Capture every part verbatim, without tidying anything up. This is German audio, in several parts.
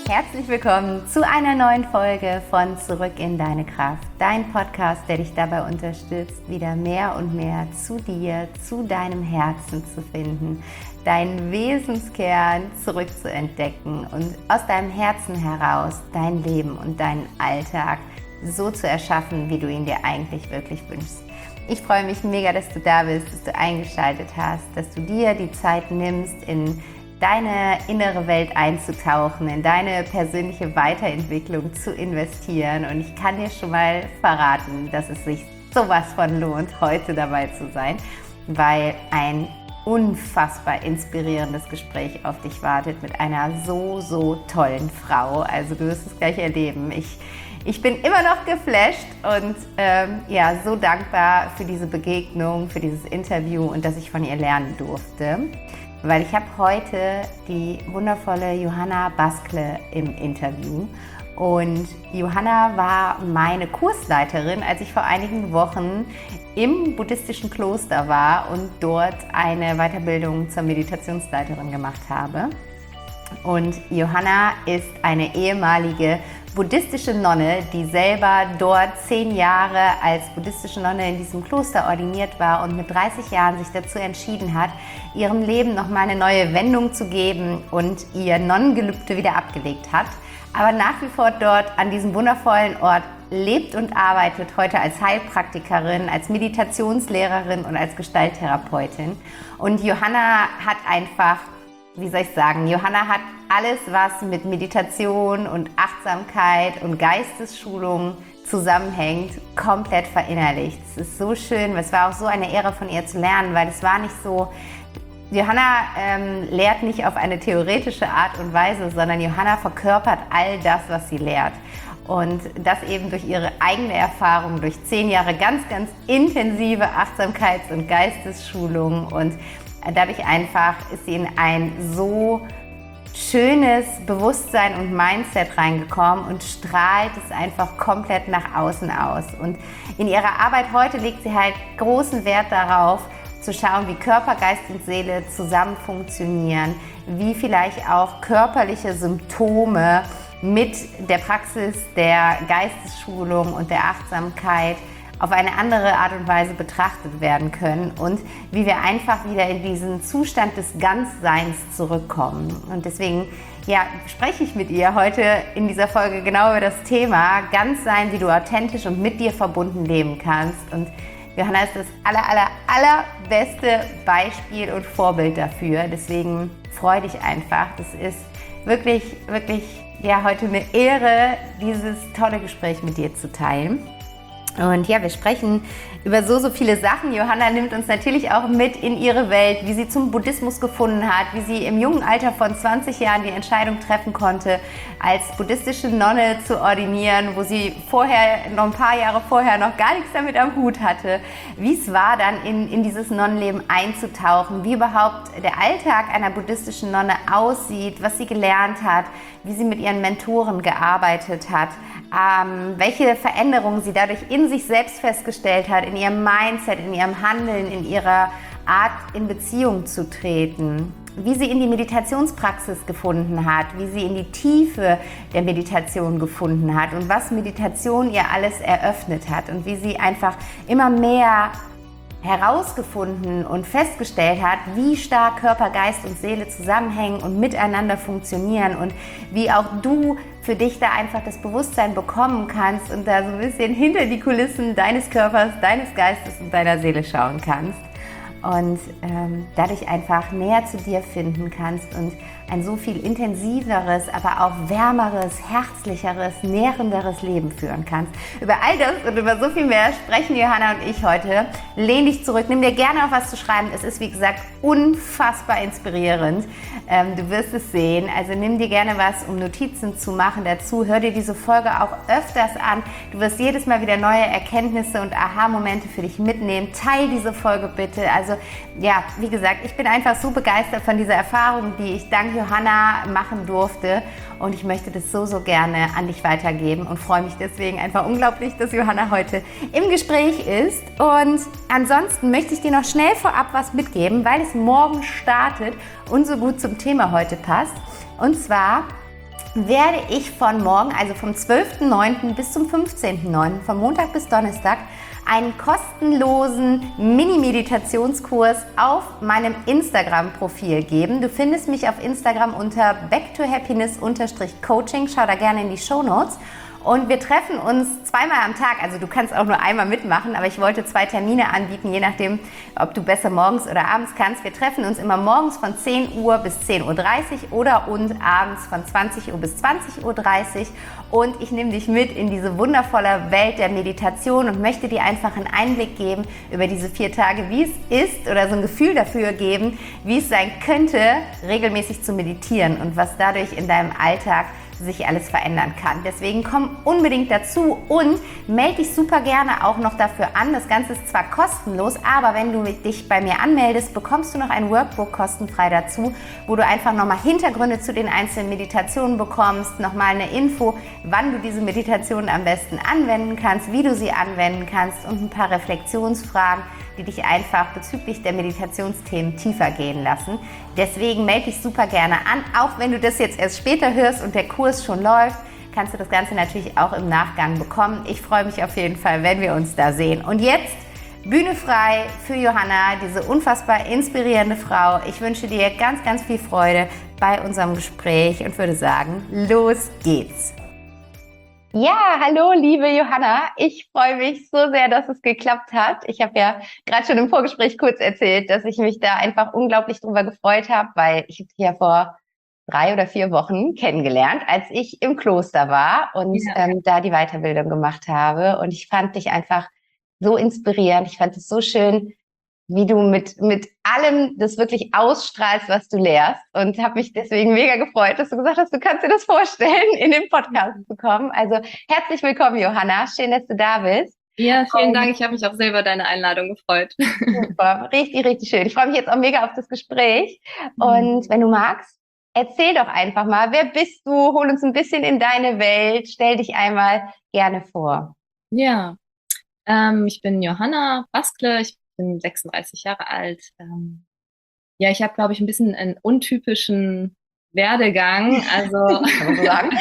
Herzlich willkommen zu einer neuen Folge von Zurück in deine Kraft. Dein Podcast, der dich dabei unterstützt, wieder mehr und mehr zu dir, zu deinem Herzen zu finden, deinen Wesenskern zurückzuentdecken und aus deinem Herzen heraus dein Leben und deinen Alltag so zu erschaffen, wie du ihn dir eigentlich wirklich wünschst. Ich freue mich mega, dass du da bist, dass du eingeschaltet hast, dass du dir die Zeit nimmst, in deine innere Welt einzutauchen, in deine persönliche Weiterentwicklung zu investieren. Und ich kann dir schon mal verraten, dass es sich sowas von lohnt, heute dabei zu sein, weil ein unfassbar inspirierendes Gespräch auf dich wartet mit einer so, so tollen Frau. Also du wirst es gleich erleben. Ich, ich bin immer noch geflasht und ähm, ja, so dankbar für diese Begegnung, für dieses Interview und dass ich von ihr lernen durfte. Weil ich habe heute die wundervolle Johanna Baskle im Interview. Und Johanna war meine Kursleiterin, als ich vor einigen Wochen im buddhistischen Kloster war und dort eine Weiterbildung zur Meditationsleiterin gemacht habe. Und Johanna ist eine ehemalige buddhistische Nonne, die selber dort zehn Jahre als buddhistische Nonne in diesem Kloster ordiniert war und mit dreißig Jahren sich dazu entschieden hat, ihrem Leben nochmal eine neue Wendung zu geben und ihr Nonnengelübde wieder abgelegt hat, aber nach wie vor dort an diesem wundervollen Ort lebt und arbeitet, heute als Heilpraktikerin, als Meditationslehrerin und als Gestalttherapeutin. Und Johanna hat einfach, wie soll ich sagen, Johanna hat alles, was mit Meditation und Achtsamkeit und Geistesschulung zusammenhängt, komplett verinnerlicht. Es ist so schön, es war auch so eine Ehre von ihr zu lernen, weil es war nicht so, Johanna ähm, lehrt nicht auf eine theoretische Art und Weise, sondern Johanna verkörpert all das, was sie lehrt. Und das eben durch ihre eigene Erfahrung, durch zehn Jahre ganz, ganz intensive Achtsamkeits- und Geistesschulung. Und dadurch einfach ist sie in ein so schönes Bewusstsein und Mindset reingekommen und strahlt es einfach komplett nach außen aus. Und in ihrer Arbeit heute legt sie halt großen Wert darauf, zu schauen, wie Körper, Geist und Seele zusammen funktionieren, wie vielleicht auch körperliche Symptome mit der Praxis der Geistesschulung und der Achtsamkeit auf eine andere Art und Weise betrachtet werden können und wie wir einfach wieder in diesen Zustand des Ganzseins zurückkommen. Und deswegen ja, spreche ich mit ihr heute in dieser Folge genau über das Thema Ganzsein, wie du authentisch und mit dir verbunden leben kannst. Und Johanna ist das aller, aller, allerbeste Beispiel und Vorbild dafür. Deswegen freu dich einfach. Das ist wirklich, wirklich ja, heute eine Ehre, dieses tolle Gespräch mit dir zu teilen. Und ja, wir sprechen über so, so viele Sachen. Johanna nimmt uns natürlich auch mit in ihre Welt, wie sie zum Buddhismus gefunden hat, wie sie im jungen Alter von zwanzig Jahren die Entscheidung treffen konnte, als buddhistische Nonne zu ordinieren, wo sie vorher, noch ein paar Jahre vorher noch gar nichts damit am Hut hatte, wie es war, dann in, in dieses Nonnenleben einzutauchen, wie überhaupt der Alltag einer buddhistischen Nonne aussieht, was sie gelernt hat, wie sie mit ihren Mentoren gearbeitet hat, ähm, welche Veränderungen sie dadurch in sich selbst festgestellt hat, in ihrem Mindset, in ihrem Handeln, in ihrer Art, in Beziehung zu treten, wie sie in die Meditationspraxis gefunden hat, wie sie in die Tiefe der Meditation gefunden hat und was Meditation ihr alles eröffnet hat und wie sie einfach immer mehr herausgefunden und festgestellt hat, wie stark Körper, Geist und Seele zusammenhängen und miteinander funktionieren und wie auch du für dich da einfach das Bewusstsein bekommen kannst und da so ein bisschen hinter die Kulissen deines Körpers, deines Geistes und deiner Seele schauen kannst und ähm, dadurch einfach näher zu dir finden kannst und ein so viel intensiveres, aber auch wärmeres, herzlicheres, nährenderes Leben führen kannst. Über all das und über so viel mehr sprechen Johanna und ich heute. Lehn dich zurück, nimm dir gerne auch was zu schreiben. Es ist, wie gesagt, unfassbar inspirierend. Ähm, du wirst es sehen. Also nimm dir gerne was, um Notizen zu machen dazu. Hör dir diese Folge auch öfters an. Du wirst jedes Mal wieder neue Erkenntnisse und Aha-Momente für dich mitnehmen. Teil diese Folge bitte. Also ja, wie gesagt, ich bin einfach so begeistert von dieser Erfahrung, die ich dank Johanna machen durfte und ich möchte das so, so gerne an dich weitergeben und freue mich deswegen einfach unglaublich, dass Johanna heute im Gespräch ist. Und ansonsten möchte ich dir noch schnell vorab was mitgeben, weil es morgen startet und so gut zum Thema heute passt. Und zwar werde ich von morgen, also vom zwölften neunten bis zum fünfzehnten neunten, von Montag bis Donnerstag, einen kostenlosen Mini-Meditationskurs auf meinem Instagram-Profil geben. Du findest mich auf Instagram unter back to happiness Coaching. Schau da gerne in die Shownotes. Und wir treffen uns zweimal am Tag, also du kannst auch nur einmal mitmachen, aber ich wollte zwei Termine anbieten, je nachdem, ob du besser morgens oder abends kannst. Wir treffen uns immer morgens von zehn Uhr bis zehn Uhr dreißig oder und abends von zwanzig Uhr bis zwanzig Uhr dreißig. Und ich nehme dich mit in diese wundervolle Welt der Meditation und möchte dir einfach einen Einblick geben über diese vier Tage, wie es ist, oder so ein Gefühl dafür geben, wie es sein könnte, regelmäßig zu meditieren und was dadurch in deinem Alltag sich alles verändern kann. Deswegen komm unbedingt dazu und melde dich super gerne auch noch dafür an. Das Ganze ist zwar kostenlos, aber wenn du dich bei mir anmeldest, bekommst du noch ein Workbook kostenfrei dazu, wo du einfach nochmal Hintergründe zu den einzelnen Meditationen bekommst, nochmal eine Info, wann du diese Meditationen am besten anwenden kannst, wie du sie anwenden kannst und ein paar Reflexionsfragen, die dich einfach bezüglich der Meditationsthemen tiefer gehen lassen. Deswegen melde dich super gerne an. Auch wenn du das jetzt erst später hörst und der Kurs schon läuft, kannst du das Ganze natürlich auch im Nachgang bekommen. Ich freue mich auf jeden Fall, wenn wir uns da sehen. Und jetzt Bühne frei für Johanna, diese unfassbar inspirierende Frau. Ich wünsche dir ganz, ganz viel Freude bei unserem Gespräch und würde sagen, los geht's. Ja, hallo liebe Johanna, ich freue mich so sehr, dass es geklappt hat. Ich habe ja gerade schon im Vorgespräch kurz erzählt, dass ich mich da einfach unglaublich drüber gefreut habe, weil ich habe dich ja vor drei oder vier Wochen kennengelernt, als ich im Kloster war und ja. ähm, da die Weiterbildung gemacht habe. Und ich fand dich einfach so inspirierend. Ich fand es so schön, wie du mit mit allem das wirklich ausstrahlst, was du lehrst. Und habe mich deswegen mega gefreut, dass du gesagt hast, du kannst dir das vorstellen, in den Podcast zu kommen. Also herzlich willkommen, Johanna. Schön, dass du da bist. Ja, vielen um, Dank. Ich habe mich auch selber deine Einladung gefreut. Super, richtig, richtig schön. Ich freue mich jetzt auch mega auf das Gespräch. Und wenn du magst, erzähl doch einfach mal, wer bist du? Hol uns ein bisschen in deine Welt. Stell dich einmal gerne vor. Ja, ähm, ich bin Johanna Baskle. Ich bin sechsunddreißig Jahre alt. Ähm, ja, ich habe, glaube ich, ein bisschen einen untypischen Werdegang. Also kann man so sagen.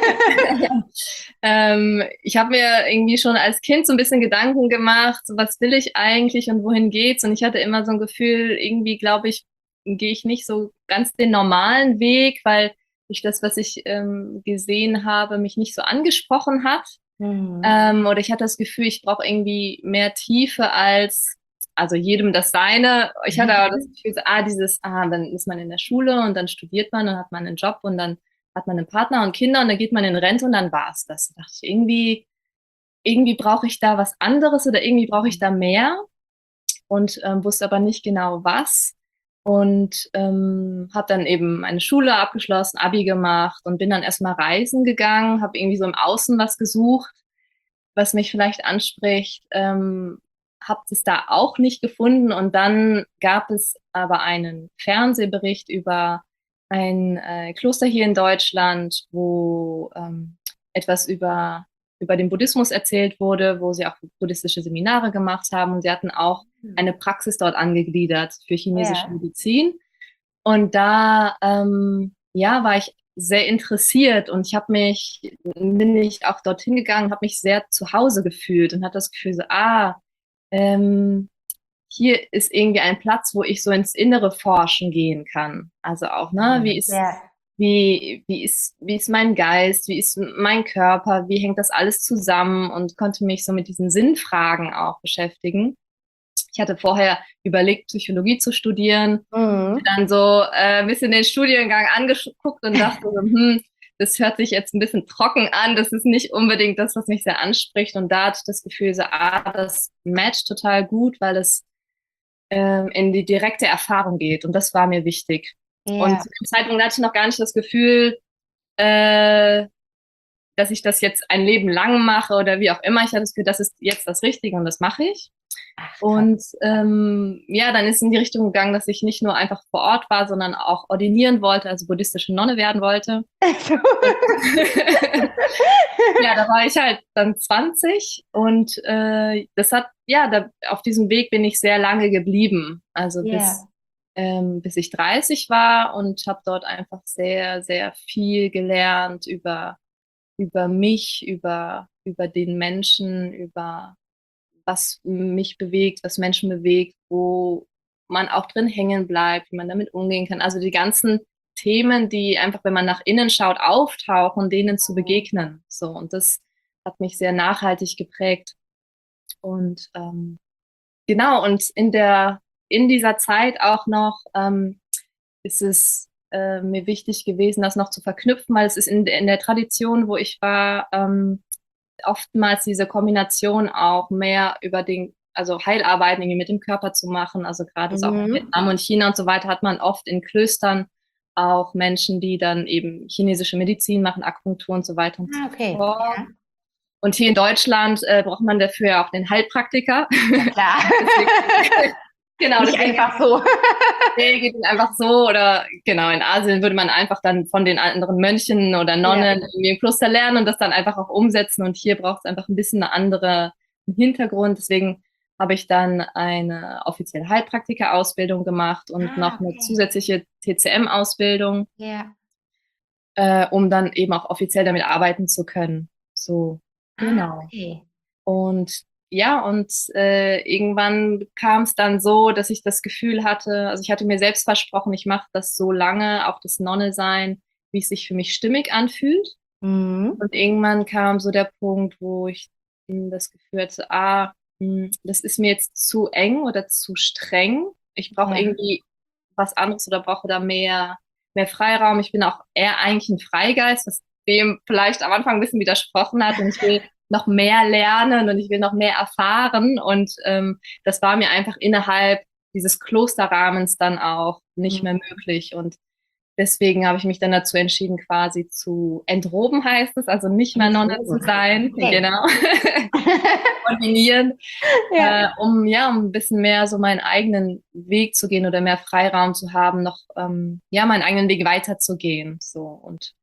ja. ähm, ich habe mir irgendwie schon als Kind so ein bisschen Gedanken gemacht, so, was will ich eigentlich und wohin geht's? Und ich hatte immer so ein Gefühl, irgendwie, glaube ich, gehe ich nicht so ganz den normalen Weg, weil ich das, was ich ähm, gesehen habe, mich nicht so angesprochen hat. Mhm. Ähm, oder ich hatte das Gefühl, ich brauche irgendwie mehr Tiefe als, also jedem das Seine. Ich hatte aber das Gefühl, so, ah, dieses, ah, dann ist man in der Schule und dann studiert man und hat man einen Job und dann hat man einen Partner und Kinder und dann geht man in Rente und dann war's das. Da dachte ich, irgendwie, irgendwie brauche ich da was anderes oder irgendwie brauche ich da mehr und ähm, wusste aber nicht genau was. Und ähm, habe dann eben meine Schule abgeschlossen, Abi gemacht und bin dann erstmal reisen gegangen, habe irgendwie so im Außen was gesucht, was mich vielleicht anspricht, ähm, habe es da auch nicht gefunden und dann gab es aber einen Fernsehbericht über ein äh, Kloster hier in Deutschland, wo ähm, etwas über über den Buddhismus erzählt wurde, wo sie auch buddhistische Seminare gemacht haben und sie hatten auch eine Praxis dort angegliedert für chinesische ja. Medizin. Und da ähm, ja, war ich sehr interessiert und ich habe mich, bin ich auch dorthin gegangen, habe mich sehr zu Hause gefühlt und hatte das Gefühl so, ah, ähm, hier ist irgendwie ein Platz, wo ich so ins Innere forschen gehen kann. Also auch, ne, wie ist ja. Wie, wie ist, wie ist mein Geist, wie ist mein Körper, wie hängt das alles zusammen und konnte mich so mit diesen Sinnfragen auch beschäftigen. Ich hatte vorher überlegt, Psychologie zu studieren, mhm. dann so äh, ein bisschen den Studiengang angeguckt und dachte so, hm, das hört sich jetzt ein bisschen trocken an, das ist nicht unbedingt das, was mich sehr anspricht. Und da hatte ich das Gefühl, so, ah, das matcht total gut, weil es ähm, in die direkte Erfahrung geht und das war mir wichtig. Ja. Und zu dem Zeitpunkt hatte ich noch gar nicht das Gefühl, äh, dass ich das jetzt ein Leben lang mache oder wie auch immer. Ich hatte das Gefühl, das ist jetzt das Richtige und das mache ich. Ach, und ähm, ja, dann ist in die Richtung gegangen, dass ich nicht nur einfach vor Ort war, sondern auch ordinieren wollte, also buddhistische Nonne werden wollte. Ja, da war ich halt dann zwanzig und äh, das hat, ja, da, auf diesem Weg bin ich sehr lange geblieben. Also yeah. bis ähm, bis ich dreißig war und habe dort einfach sehr, sehr viel gelernt über, über mich, über, über den Menschen, über was mich bewegt, was Menschen bewegt, wo man auch drin hängen bleibt, wie man damit umgehen kann. Also die ganzen Themen, die einfach, wenn man nach innen schaut, auftauchen, denen zu begegnen. So, und das hat mich sehr nachhaltig geprägt. Und ähm, genau, und in der, in dieser Zeit auch noch ähm, ist es äh, mir wichtig gewesen, das noch zu verknüpfen, weil es ist in, in der Tradition, wo ich war, ähm, oftmals diese Kombination auch mehr über den, also Heilarbeiten irgendwie mit dem Körper zu machen. Also gerade so auch in Mhm. Vietnam und China und so weiter hat man oft in Klöstern auch Menschen, die dann eben chinesische Medizin machen, Akupunktur und so weiter und so Ah, okay. fort. Ja. Und hier in Deutschland äh, braucht man dafür ja auch den Heilpraktiker. Ja, klar. Deswegen, genau, Nicht deswegen einfach so. nee, geht es einfach so. Oder genau, in Asien würde man einfach dann von den anderen Mönchen oder Ja. Nonnen irgendwie im Kloster lernen und das dann einfach auch umsetzen. Und hier braucht es einfach ein bisschen eine andere Hintergrund. Deswegen habe ich dann eine offizielle Heilpraktiker-Ausbildung gemacht und Ah, noch eine okay. zusätzliche T C M-Ausbildung, Ja. äh, um dann eben auch offiziell damit arbeiten zu können. So, Ah, genau. okay. Und ja, und äh, irgendwann kam es dann so, dass ich das Gefühl hatte, also ich hatte mir selbst versprochen, ich mache das so lange, auch das Nonne-Sein, wie es sich für mich stimmig anfühlt. Mhm. Und irgendwann kam so der Punkt, wo ich mh, das Gefühl hatte, ah, mh, das ist mir jetzt zu eng oder zu streng. Ich brauche Ja. irgendwie was anderes oder brauche da mehr, mehr Freiraum. Ich bin auch eher eigentlich ein Freigeist, was dem vielleicht am Anfang ein bisschen widersprochen hat. Und ich will noch mehr lernen und ich will noch mehr erfahren. Und ähm, das war mir einfach innerhalb dieses Klosterrahmens dann auch nicht mehr Mhm. möglich. Und deswegen habe ich mich dann dazu entschieden, quasi zu entroben, heißt es, also nicht mehr Nonne zu Entzogen. sein, Okay. genau, kombinieren, Ja. äh, um ja, um ein bisschen mehr so meinen eigenen Weg zu gehen oder mehr Freiraum zu haben, noch ähm, ja, meinen eigenen Weg weiterzugehen. So und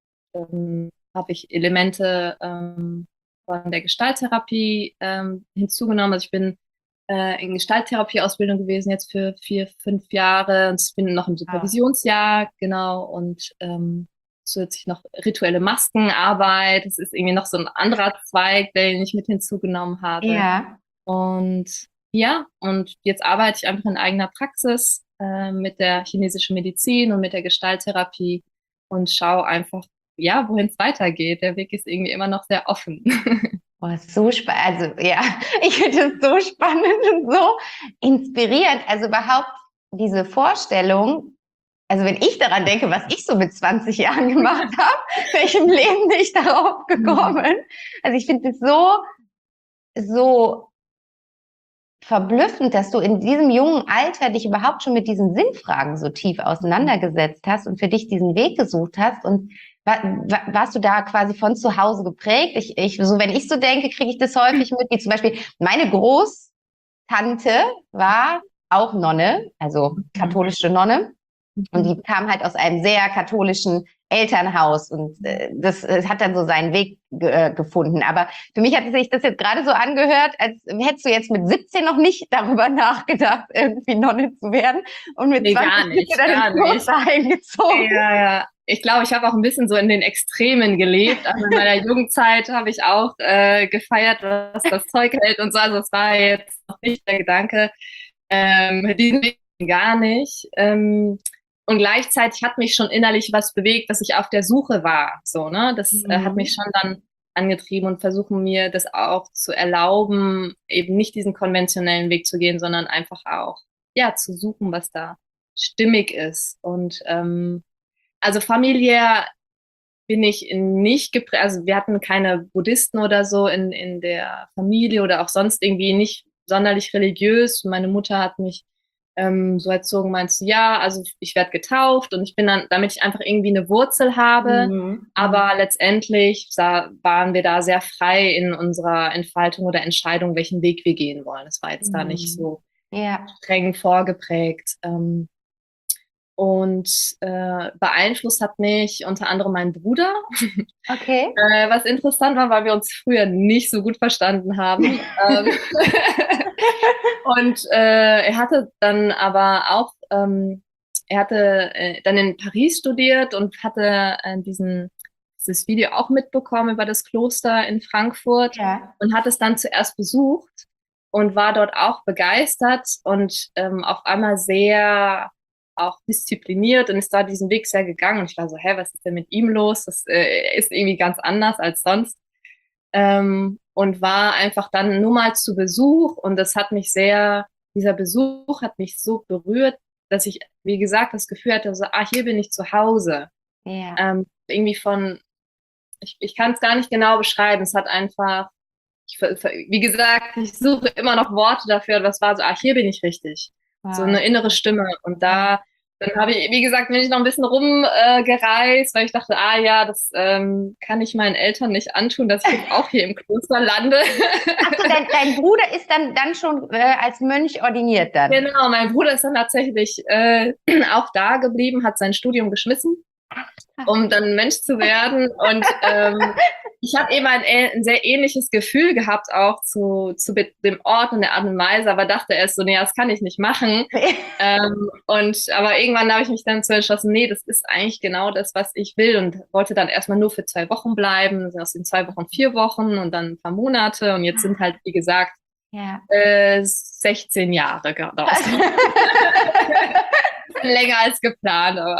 ähm, habe ich Elemente ähm, von der Gestalttherapie ähm, hinzugenommen. Also ich bin äh, in Gestalttherapie-Ausbildung gewesen, jetzt für vier, fünf Jahre. Und ich bin noch im Ah. Supervisionsjahr, genau, und ähm, zusätzlich noch rituelle Maskenarbeit. Das ist irgendwie noch so ein anderer Zweig, den ich mit hinzugenommen habe. Ja. Und ja, und jetzt arbeite ich einfach in eigener Praxis äh, mit der chinesischen Medizin und mit der Gestalttherapie und schaue einfach, ja, wohin es weitergeht. Der Weg ist irgendwie immer noch sehr offen. Oh, so spannend. Also, ja, ich finde es so spannend und so inspirierend. Also überhaupt diese Vorstellung, also wenn ich daran denke, was ich so mit zwanzig Jahren gemacht habe, welchem Leben bin ich darauf gekommen? Also ich finde es so, so verblüffend, dass du in diesem jungen Alter dich überhaupt schon mit diesen Sinnfragen so tief auseinandergesetzt hast und für dich diesen Weg gesucht hast. Und wa wa warst du da quasi von zu Hause geprägt? Ich, ich, so wenn ich so denke, kriege ich das häufig mit, wie zum Beispiel meine Großtante war auch Nonne, also katholische Nonne. Und die kam halt aus einem sehr katholischen Elternhaus und äh, das äh, hat dann so seinen Weg ge äh, gefunden. Aber für mich hat sich das jetzt gerade so angehört, als hättest du jetzt mit siebzehn noch nicht darüber nachgedacht, irgendwie Nonne zu werden. Und mit Nee, gar zwanzig bist du nicht, dann gar ins nicht. Kloster eingezogen. Ja, ja. Ich glaube, ich habe auch ein bisschen so in den Extremen gelebt. Also in meiner Jugendzeit habe ich auch äh, gefeiert, was das Zeug hält und so. Also es war jetzt noch nicht der Gedanke, ähm, diesen Weg gar nicht. Ähm, und gleichzeitig hat mich schon innerlich was bewegt, dass ich auf der Suche war. So, ne? Das äh, hat mich Mhm. schon dann angetrieben und versuchen mir das auch zu erlauben, eben nicht diesen konventionellen Weg zu gehen, sondern einfach auch ja zu suchen, was da stimmig ist. Und ähm, also familiär bin ich nicht geprägt, also wir hatten keine Buddhisten oder so in, in der Familie oder auch sonst irgendwie nicht sonderlich religiös. Meine Mutter hat mich ähm, so erzogen, meinst du, ja, also ich werde getauft und ich bin dann, damit ich einfach irgendwie eine Wurzel habe. Mhm. Aber letztendlich sah, waren wir da sehr frei in unserer Entfaltung oder Entscheidung, welchen Weg wir gehen wollen. Das war jetzt da nicht Mhm. so Ja. streng vorgeprägt. Ähm, und äh, beeinflusst hat mich unter anderem mein Bruder, Okay. äh, was interessant war, weil wir uns früher nicht so gut verstanden haben. ähm, Und äh, er hatte dann aber auch, ähm, er hatte äh, dann in Paris studiert und hatte äh, diesen, dieses Video auch mitbekommen über das Kloster in Frankfurt Ja. und hat es dann zuerst besucht und war dort auch begeistert und ähm, auf einmal sehr auch diszipliniert und ist da diesen Weg sehr gegangen. Und ich war so, hä, was ist denn mit ihm los? Das äh, ist irgendwie ganz anders als sonst. Ähm, und war einfach dann nur mal zu Besuch und das hat mich sehr, dieser Besuch hat mich so berührt, dass ich, wie gesagt, das Gefühl hatte, so, ah, hier bin ich zu Hause. Ja. Ähm, irgendwie von, ich, ich kann es gar nicht genau beschreiben, es hat einfach, ich, wie gesagt, ich suche immer noch Worte dafür, was war so, ah, hier bin ich richtig. So Wow. eine innere Stimme. Und da, dann habe ich, wie gesagt, bin ich noch ein bisschen rumgereist, äh, weil ich dachte, ah ja, das ähm, kann ich meinen Eltern nicht antun, dass ich jetzt auch hier im Kloster lande. Achso, dein, dein Bruder ist dann, dann schon äh, als Mönch ordiniert dann. Genau, mein Bruder ist dann tatsächlich äh, auch da geblieben, hat sein Studium geschmissen, um dann Mensch zu werden. Und ähm, ich habe eben ein, ein sehr ähnliches Gefühl gehabt auch zu, zu dem Ort und der Art und Weise, aber dachte erst so, nee, das kann ich nicht machen. ähm, und aber irgendwann habe ich mich dann zu entschlossen, nee, das ist eigentlich genau das, was ich will und wollte dann erstmal nur für zwei Wochen bleiben, aus den zwei Wochen vier Wochen und dann ein paar Monate und jetzt sind halt, wie gesagt, Ja. äh, sechzehn Jahre daraus. Länger als geplant, aber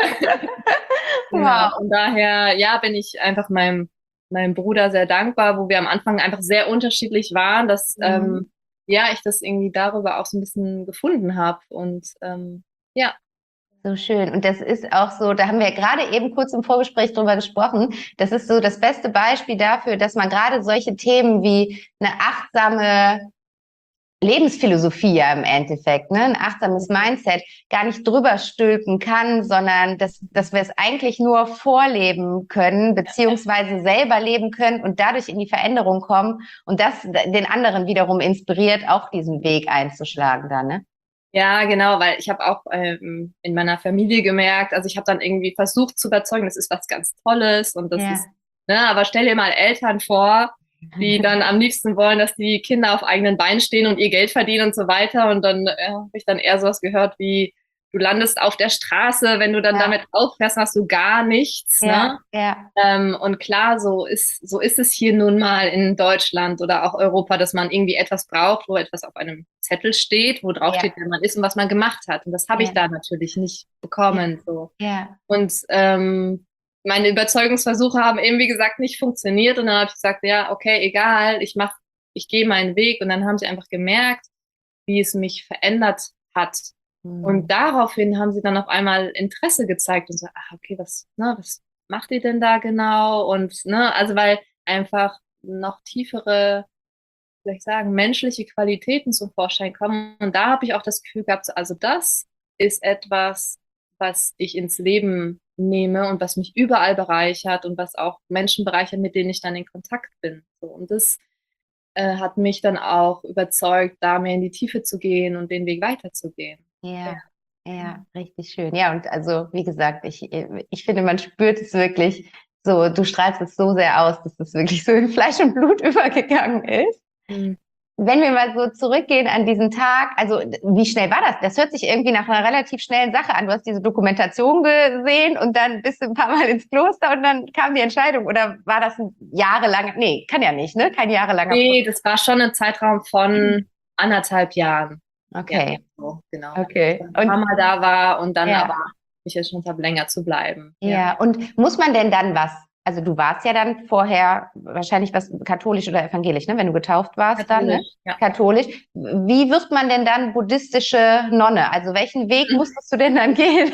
Wow. ja, und daher, ja, bin ich einfach meinem, meinem Bruder sehr dankbar, wo wir am Anfang einfach sehr unterschiedlich waren, dass Mhm. ähm, ja, ich das irgendwie darüber auch so ein bisschen gefunden habe und ähm, ja. So schön. Und das ist auch so, da haben wir gerade eben kurz im Vorgespräch drüber gesprochen. Das ist so das beste Beispiel dafür, dass man gerade solche Themen wie eine achtsame Lebensphilosophie ja im Endeffekt, ne, ein achtsames Mindset gar nicht drüber stülpen kann, sondern dass, dass wir es eigentlich nur vorleben können, beziehungsweise selber leben können und dadurch in die Veränderung kommen und das den anderen wiederum inspiriert, auch diesen Weg einzuschlagen dann, ne? Ja, genau, weil ich habe auch ähm, in meiner Familie gemerkt, also ich habe dann irgendwie versucht zu überzeugen, das ist was ganz Tolles und das Ja. ist, ne, aber stell dir mal Eltern vor, die dann am liebsten wollen, dass die Kinder auf eigenen Beinen stehen und ihr Geld verdienen und so weiter. Und dann äh, habe ich dann eher sowas gehört wie, du landest auf der Straße, wenn du dann Ja. damit auffährst, hast du gar nichts. Ja, Ne? ja. Ähm, und klar, so ist, so ist es hier nun mal in Deutschland oder auch Europa, dass man irgendwie etwas braucht, wo etwas auf einem Zettel steht, wo drauf Ja. steht, wer man ist und was man gemacht hat. Und das habe Ja. ich da natürlich nicht bekommen. So. Ja. Und ähm, meine Überzeugungsversuche haben eben, wie gesagt, nicht funktioniert. Und dann habe ich gesagt, ja, okay, egal, ich mach, ich gehe meinen Weg. Und dann haben sie einfach gemerkt, wie es mich verändert hat. Mhm. Und daraufhin haben sie dann auf einmal Interesse gezeigt und so, ah, okay, was, ne, was macht ihr denn da genau? Und, ne, also weil einfach noch tiefere, wie soll ich sagen, menschliche Qualitäten zum Vorschein kommen. Und da habe ich auch das Gefühl gehabt, so, also das ist etwas, was ich ins Leben nehme und was mich überall bereichert und was auch Menschen bereichert, mit denen ich dann in Kontakt bin. So, und das äh, hat mich dann auch überzeugt, da mehr in die Tiefe zu gehen und den Weg weiterzugehen. Ja, ja, richtig schön. Ja, und also, wie gesagt, ich, ich finde, man spürt es wirklich so, du strahlst es so sehr aus, dass es wirklich so in Fleisch und Blut übergegangen ist. Mhm. Wenn wir mal so zurückgehen an diesen Tag, also wie schnell war das? Das hört sich irgendwie nach einer relativ schnellen Sache an. Du hast diese Dokumentation gesehen und dann bist du ein paar Mal ins Kloster und dann kam die Entscheidung. Oder war das ein jahrelanger, nee, kann ja nicht, ne? Kein jahrelanger Nee, das war schon ein Zeitraum von anderthalb Jahren. Okay. Ja, so, genau. Okay. Dass ich ein paar Mal da war und dann Ja. aber mich entschlossen habe, länger zu bleiben. Ja, und muss man denn dann was? Also du warst ja dann vorher wahrscheinlich was katholisch oder evangelisch, ne? Wenn du getauft warst dann, ne? Katholisch, ja. Katholisch. Wie wird man denn dann buddhistische Nonne? Also welchen Weg musstest du denn dann gehen?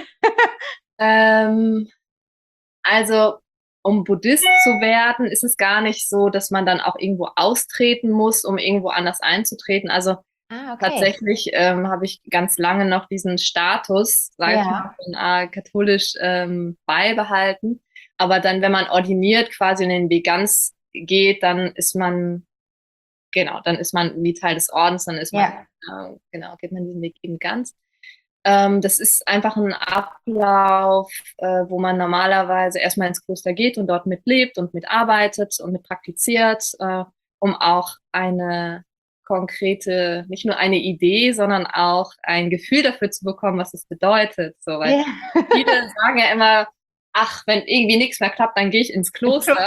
Ähm, also, um Buddhist zu werden, ist es gar nicht so, dass man dann auch irgendwo austreten muss, um irgendwo anders einzutreten. Also Ah, tatsächlich ähm, habe ich ganz lange noch diesen Status, sage ich Ja. mal, von, äh, katholisch ähm, beibehalten. Aber dann, wenn man ordiniert quasi in den Weg ganz geht, dann ist man, genau, dann ist man wie Teil des Ordens, dann ist man, Ja. äh, genau, geht man diesen Weg eben ganz. Ähm, das ist einfach ein Ablauf, äh, wo man normalerweise erstmal ins Kloster geht und dort mitlebt und mitarbeitet und mit praktiziert, äh, um auch eine konkrete, nicht nur eine Idee, sondern auch ein Gefühl dafür zu bekommen, was es bedeutet. So, weil Ja. viele sagen ja immer, ach, wenn irgendwie nichts mehr klappt, dann gehe ich ins Kloster.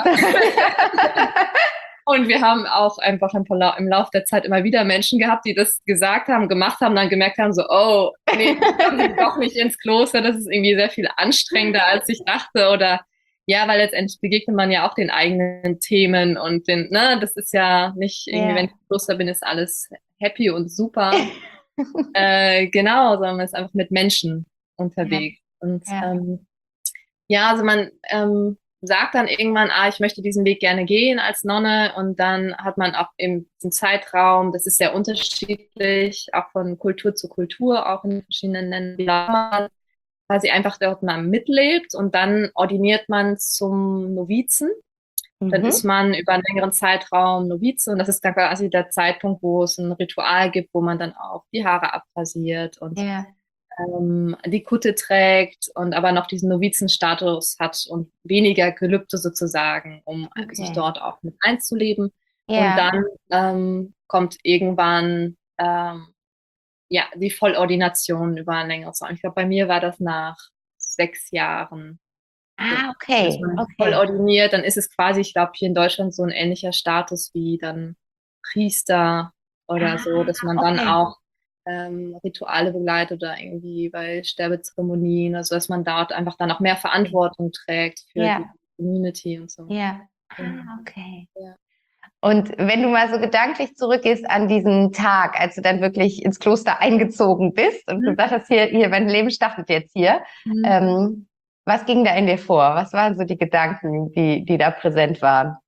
Und wir haben auch einfach im, im Laufe der Zeit immer wieder Menschen gehabt, die das gesagt haben, gemacht haben, dann gemerkt haben, so, oh, nee, ich doch nicht ins Kloster, das ist irgendwie sehr viel anstrengender, als ich dachte. Oder ja, weil letztendlich begegnet man ja auch den eigenen Themen und den, ne, das ist ja nicht irgendwie, Ja. wenn ich im Kloster bin, ist alles happy und super. äh, genau, sondern man ist einfach mit Menschen unterwegs. Ja. Und Ja. ähm, ja, also man ähm, sagt dann irgendwann, ah, ich möchte diesen Weg gerne gehen als Nonne, und dann hat man auch eben diesen Zeitraum, das ist sehr unterschiedlich, auch von Kultur zu Kultur, auch in verschiedenen Ländern, quasi einfach dort mal mitlebt, und dann ordiniert man zum Novizen. Dann Mhm. ist man über einen längeren Zeitraum Novize, und das ist dann quasi der Zeitpunkt, wo es ein Ritual gibt, wo man dann auch die Haare abrasiert und Ja. ähm, die Kutte trägt und aber noch diesen Novizenstatus hat und weniger Gelübde sozusagen, um sich Okay. dort auch mit einzuleben. Und Ja. dann ähm, kommt irgendwann ähm, ja die Vollordination über einen längeren Zeitraum. Ich glaube, bei mir war das nach sechs Jahren. So, Ah, ist okay. man voll Okay. ordiniert, dann ist es quasi, ich glaube, hier in Deutschland so ein ähnlicher Status wie dann Priester oder so, dass Ah, man dann okay. auch ähm, Rituale begleitet oder irgendwie bei Sterbezeremonien, also dass man dort einfach dann auch mehr Verantwortung trägt für die Ja. Community und so. Ja. Genau. Ah, okay. Ja. Und wenn du mal so gedanklich zurückgehst an diesen Tag, als du dann wirklich ins Kloster eingezogen bist und gesagt hast, hier, hier, mein Leben startet jetzt hier, Mhm. ähm, was ging da in dir vor? Was waren so die Gedanken, die, die da präsent waren?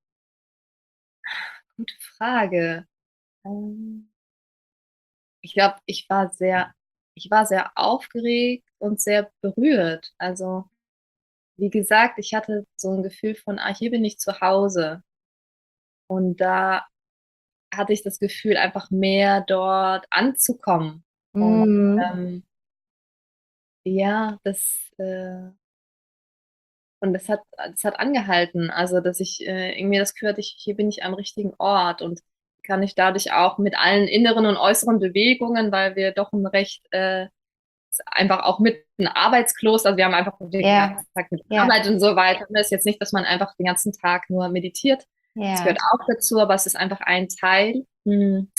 Gute Frage. Ähm, ich glaube, ich war sehr, ich war sehr aufgeregt und sehr berührt. Also wie gesagt, ich hatte so ein Gefühl von, ah, hier bin ich zu Hause. Und da hatte ich das Gefühl, einfach mehr dort anzukommen. Und Mm, ähm, ja, das, äh, und das hat, das hat angehalten. Also, dass ich äh, irgendwie das Gefühl hatte, ich, hier bin ich am richtigen Ort, und kann ich dadurch auch mit allen inneren und äußeren Bewegungen, weil wir doch ein recht äh, einfach auch mit einem Arbeitskloster, also wir haben einfach den ja, ganzen Tag mit ja, Arbeit und so weiter. Das ist jetzt nicht, dass man einfach den ganzen Tag nur meditiert. Das ja. gehört auch dazu, aber es ist einfach ein Teil. Hm.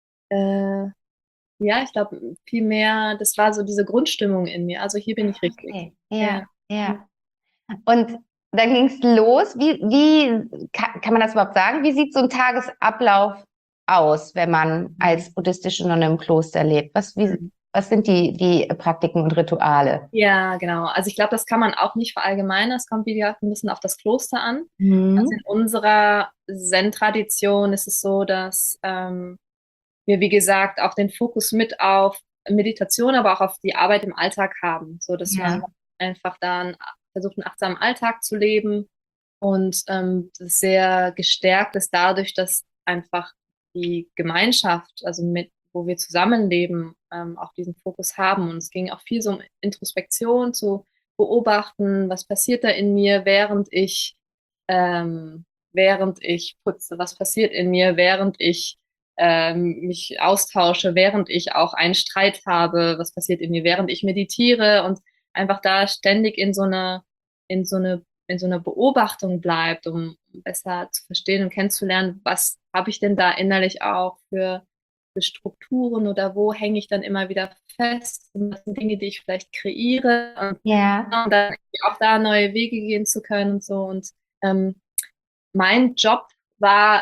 Äh, ja, ich glaube, viel mehr, das war so diese Grundstimmung in mir. Also hier bin ich richtig. Okay, ja, Ja. ja. Und dann ging es los. Wie, wie kann, kann man das überhaupt sagen? Wie sieht so ein Tagesablauf aus, wenn man als buddhistische Nonne im Kloster lebt? Was, wie, Mhm. was sind die, die Praktiken und Rituale? Ja, genau. Also ich glaube, das kann man auch nicht verallgemeinern. Es kommt, wie gesagt, ein bisschen auf das Kloster an. Also Mhm. in unserer Zen-Tradition ist es so, dass ähm, wir, wie gesagt, auch den Fokus mit auf Meditation, aber auch auf die Arbeit im Alltag haben, so dass man Ja, einfach dann versucht, einen achtsamen Alltag zu leben, und ähm, das sehr gestärkt ist dadurch, dass einfach die Gemeinschaft, also mit, wo wir zusammenleben, ähm, auch diesen Fokus haben. Und es ging auch viel so um Introspektion, zu beobachten, was passiert da in mir, während ich, ähm, während ich putze, was passiert in mir, während ich ähm, mich austausche, während ich auch einen Streit habe, was passiert in mir, während ich meditiere, und einfach da ständig in so einer, in so eine, in so einer Beobachtung bleibt, um besser zu verstehen und kennenzulernen, was habe ich denn da innerlich auch für, für Strukturen, oder wo hänge ich dann immer wieder fest, und was sind Dinge, die ich vielleicht kreiere, und, ja, und dann auch da neue Wege gehen zu können und so. Und ähm, mein Job war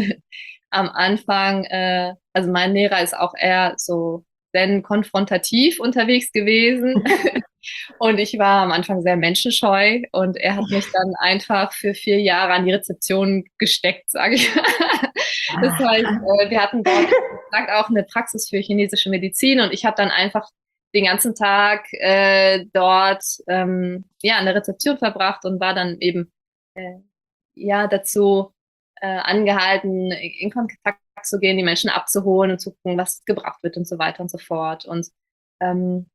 am Anfang, äh, also mein Lehrer ist auch eher so denn konfrontativ unterwegs gewesen. Und ich war am Anfang sehr menschenscheu, und er hat mich dann einfach für vier Jahre an die Rezeption gesteckt, sage ich. Das heißt, äh, wir hatten dort wie gesagt, auch eine Praxis für chinesische Medizin, und ich habe dann einfach den ganzen Tag äh, dort ähm, ja an der Rezeption verbracht und war dann eben äh, ja dazu äh, angehalten, in Kontakt zu gehen, die Menschen abzuholen und zu gucken, was gebracht wird und so weiter und so fort. Und ähm,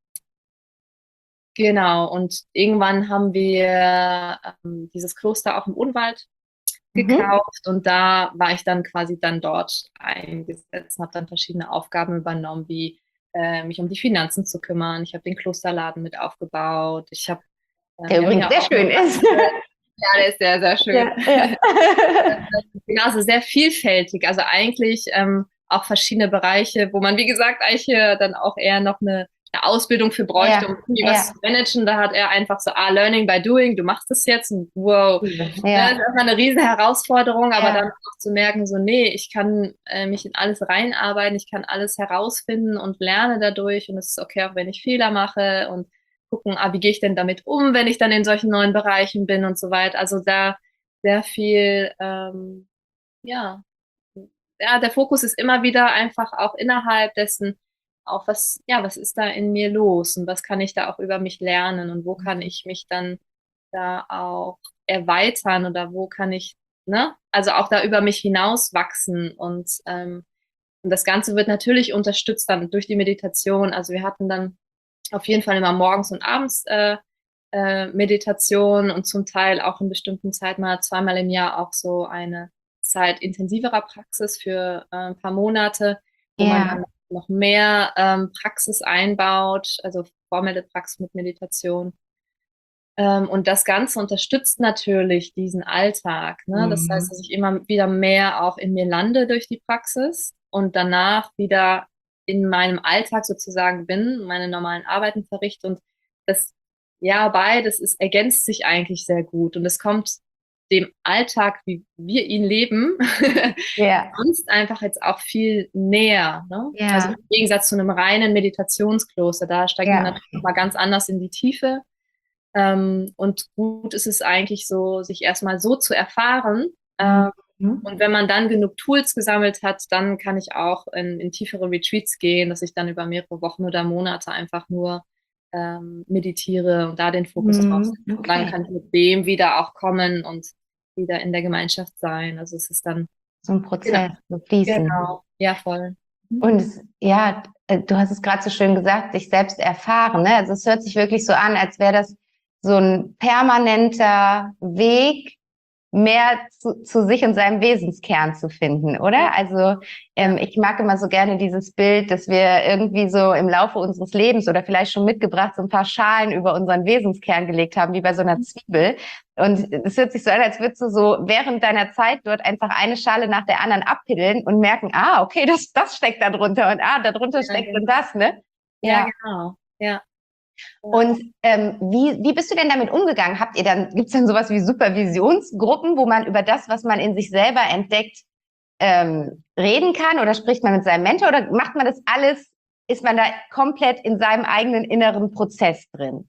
genau, und irgendwann haben wir ähm, dieses Kloster auch im Unwald Mhm. gekauft und da war ich dann quasi dann dort eingesetzt, habe dann verschiedene Aufgaben übernommen, wie äh, mich um die Finanzen zu kümmern. Ich habe den Klosterladen mit aufgebaut. Ich habe, ähm, Der wir haben übrigens ja sehr auch eine schön ist. Praxis. Ja, der ist sehr, sehr schön. Ja, ja. Genau, also sehr vielfältig. Also eigentlich ähm, auch verschiedene Bereiche, wo man, wie gesagt, eigentlich hier dann auch eher noch eine, eine Ausbildung für bräuchte, um Ja, irgendwie was ja. zu managen. Da hat er einfach so, ah, Learning by Doing, du machst es jetzt und wow. Ja, das ist Ja, erstmal eine riesen Herausforderung, aber dann ja. auch zu merken, so, nee, ich kann äh, mich in alles reinarbeiten, ich kann alles herausfinden und lerne dadurch und es ist okay, auch wenn ich Fehler mache und gucken, ah, wie gehe ich denn damit um, wenn ich dann in solchen neuen Bereichen bin und so weiter. Also da sehr viel, ähm, ja, ja, der Fokus ist immer wieder einfach auch innerhalb dessen, auch was, ja, was ist da in mir los und was kann ich da auch über mich lernen und wo kann ich mich dann da auch erweitern oder wo kann ich, ne, also auch da über mich hinaus wachsen und, ähm, und das Ganze wird natürlich unterstützt dann durch die Meditation. Also wir hatten dann auf jeden Fall immer morgens und abends äh, äh, Meditation und zum Teil auch in bestimmten Zeiten mal zweimal im Jahr auch so eine Zeit intensiverer Praxis für äh, ein paar Monate, wo man dann Ja. noch mehr ähm, Praxis einbaut, also formelle Praxis mit Meditation. Ähm, und das Ganze unterstützt natürlich diesen Alltag. Ne? Das heißt, Mhm. dass ich immer wieder mehr auch in mir lande durch die Praxis und danach wieder in meinem Alltag sozusagen bin, meine normalen Arbeiten verrichte. Und das, ja, beides ist, ergänzt sich eigentlich sehr gut. Und es kommt dem Alltag, wie wir ihn leben, Ja, sonst einfach jetzt auch viel näher. Ne? Also ja, im Gegensatz zu einem reinen Meditationskloster, da steigt man ja. natürlich noch mal ganz anders in die Tiefe. Ähm, und gut ist es eigentlich so, sich erstmal so zu erfahren. Ähm, Mhm. und wenn man dann genug Tools gesammelt hat, dann kann ich auch in, in tiefere Retreats gehen, dass ich dann über mehrere Wochen oder Monate einfach nur ähm, meditiere und da den Fokus drauf Mhm. setze. Und dann Okay. kann ich mit dem wieder auch kommen und wieder in der Gemeinschaft sein. Also es ist dann, So ein genau, Prozess, so fließen. genau, ja, voll. Mhm. Und es, ja, äh, du hast es gerade so schön gesagt, sich selbst erfahren. Ne? Also es hört sich wirklich so an, als wäre das so ein permanenter Weg, mehr zu, zu sich und seinem Wesenskern zu finden, oder? Also Ja, ähm, ich mag immer so gerne dieses Bild, dass wir irgendwie so im Laufe unseres Lebens oder vielleicht schon mitgebracht so ein paar Schalen über unseren Wesenskern gelegt haben, wie bei so einer Zwiebel. Und es hört sich so an, als würdest du so während deiner Zeit dort einfach eine Schale nach der anderen abpiddeln und merken, ah, okay, das, das steckt da drunter und ah, da drunter ja, steckt dann genau. das, ne? Ja, Ja. genau. Ja, ja. Und ähm, wie, wie bist du denn damit umgegangen? Habt ihr dann, gibt's dann sowas wie Supervisionsgruppen, wo man über das, was man in sich selber entdeckt, ähm, reden kann? Oder spricht man mit seinem Mentor? Oder macht man das alles, ist man da komplett in seinem eigenen inneren Prozess drin?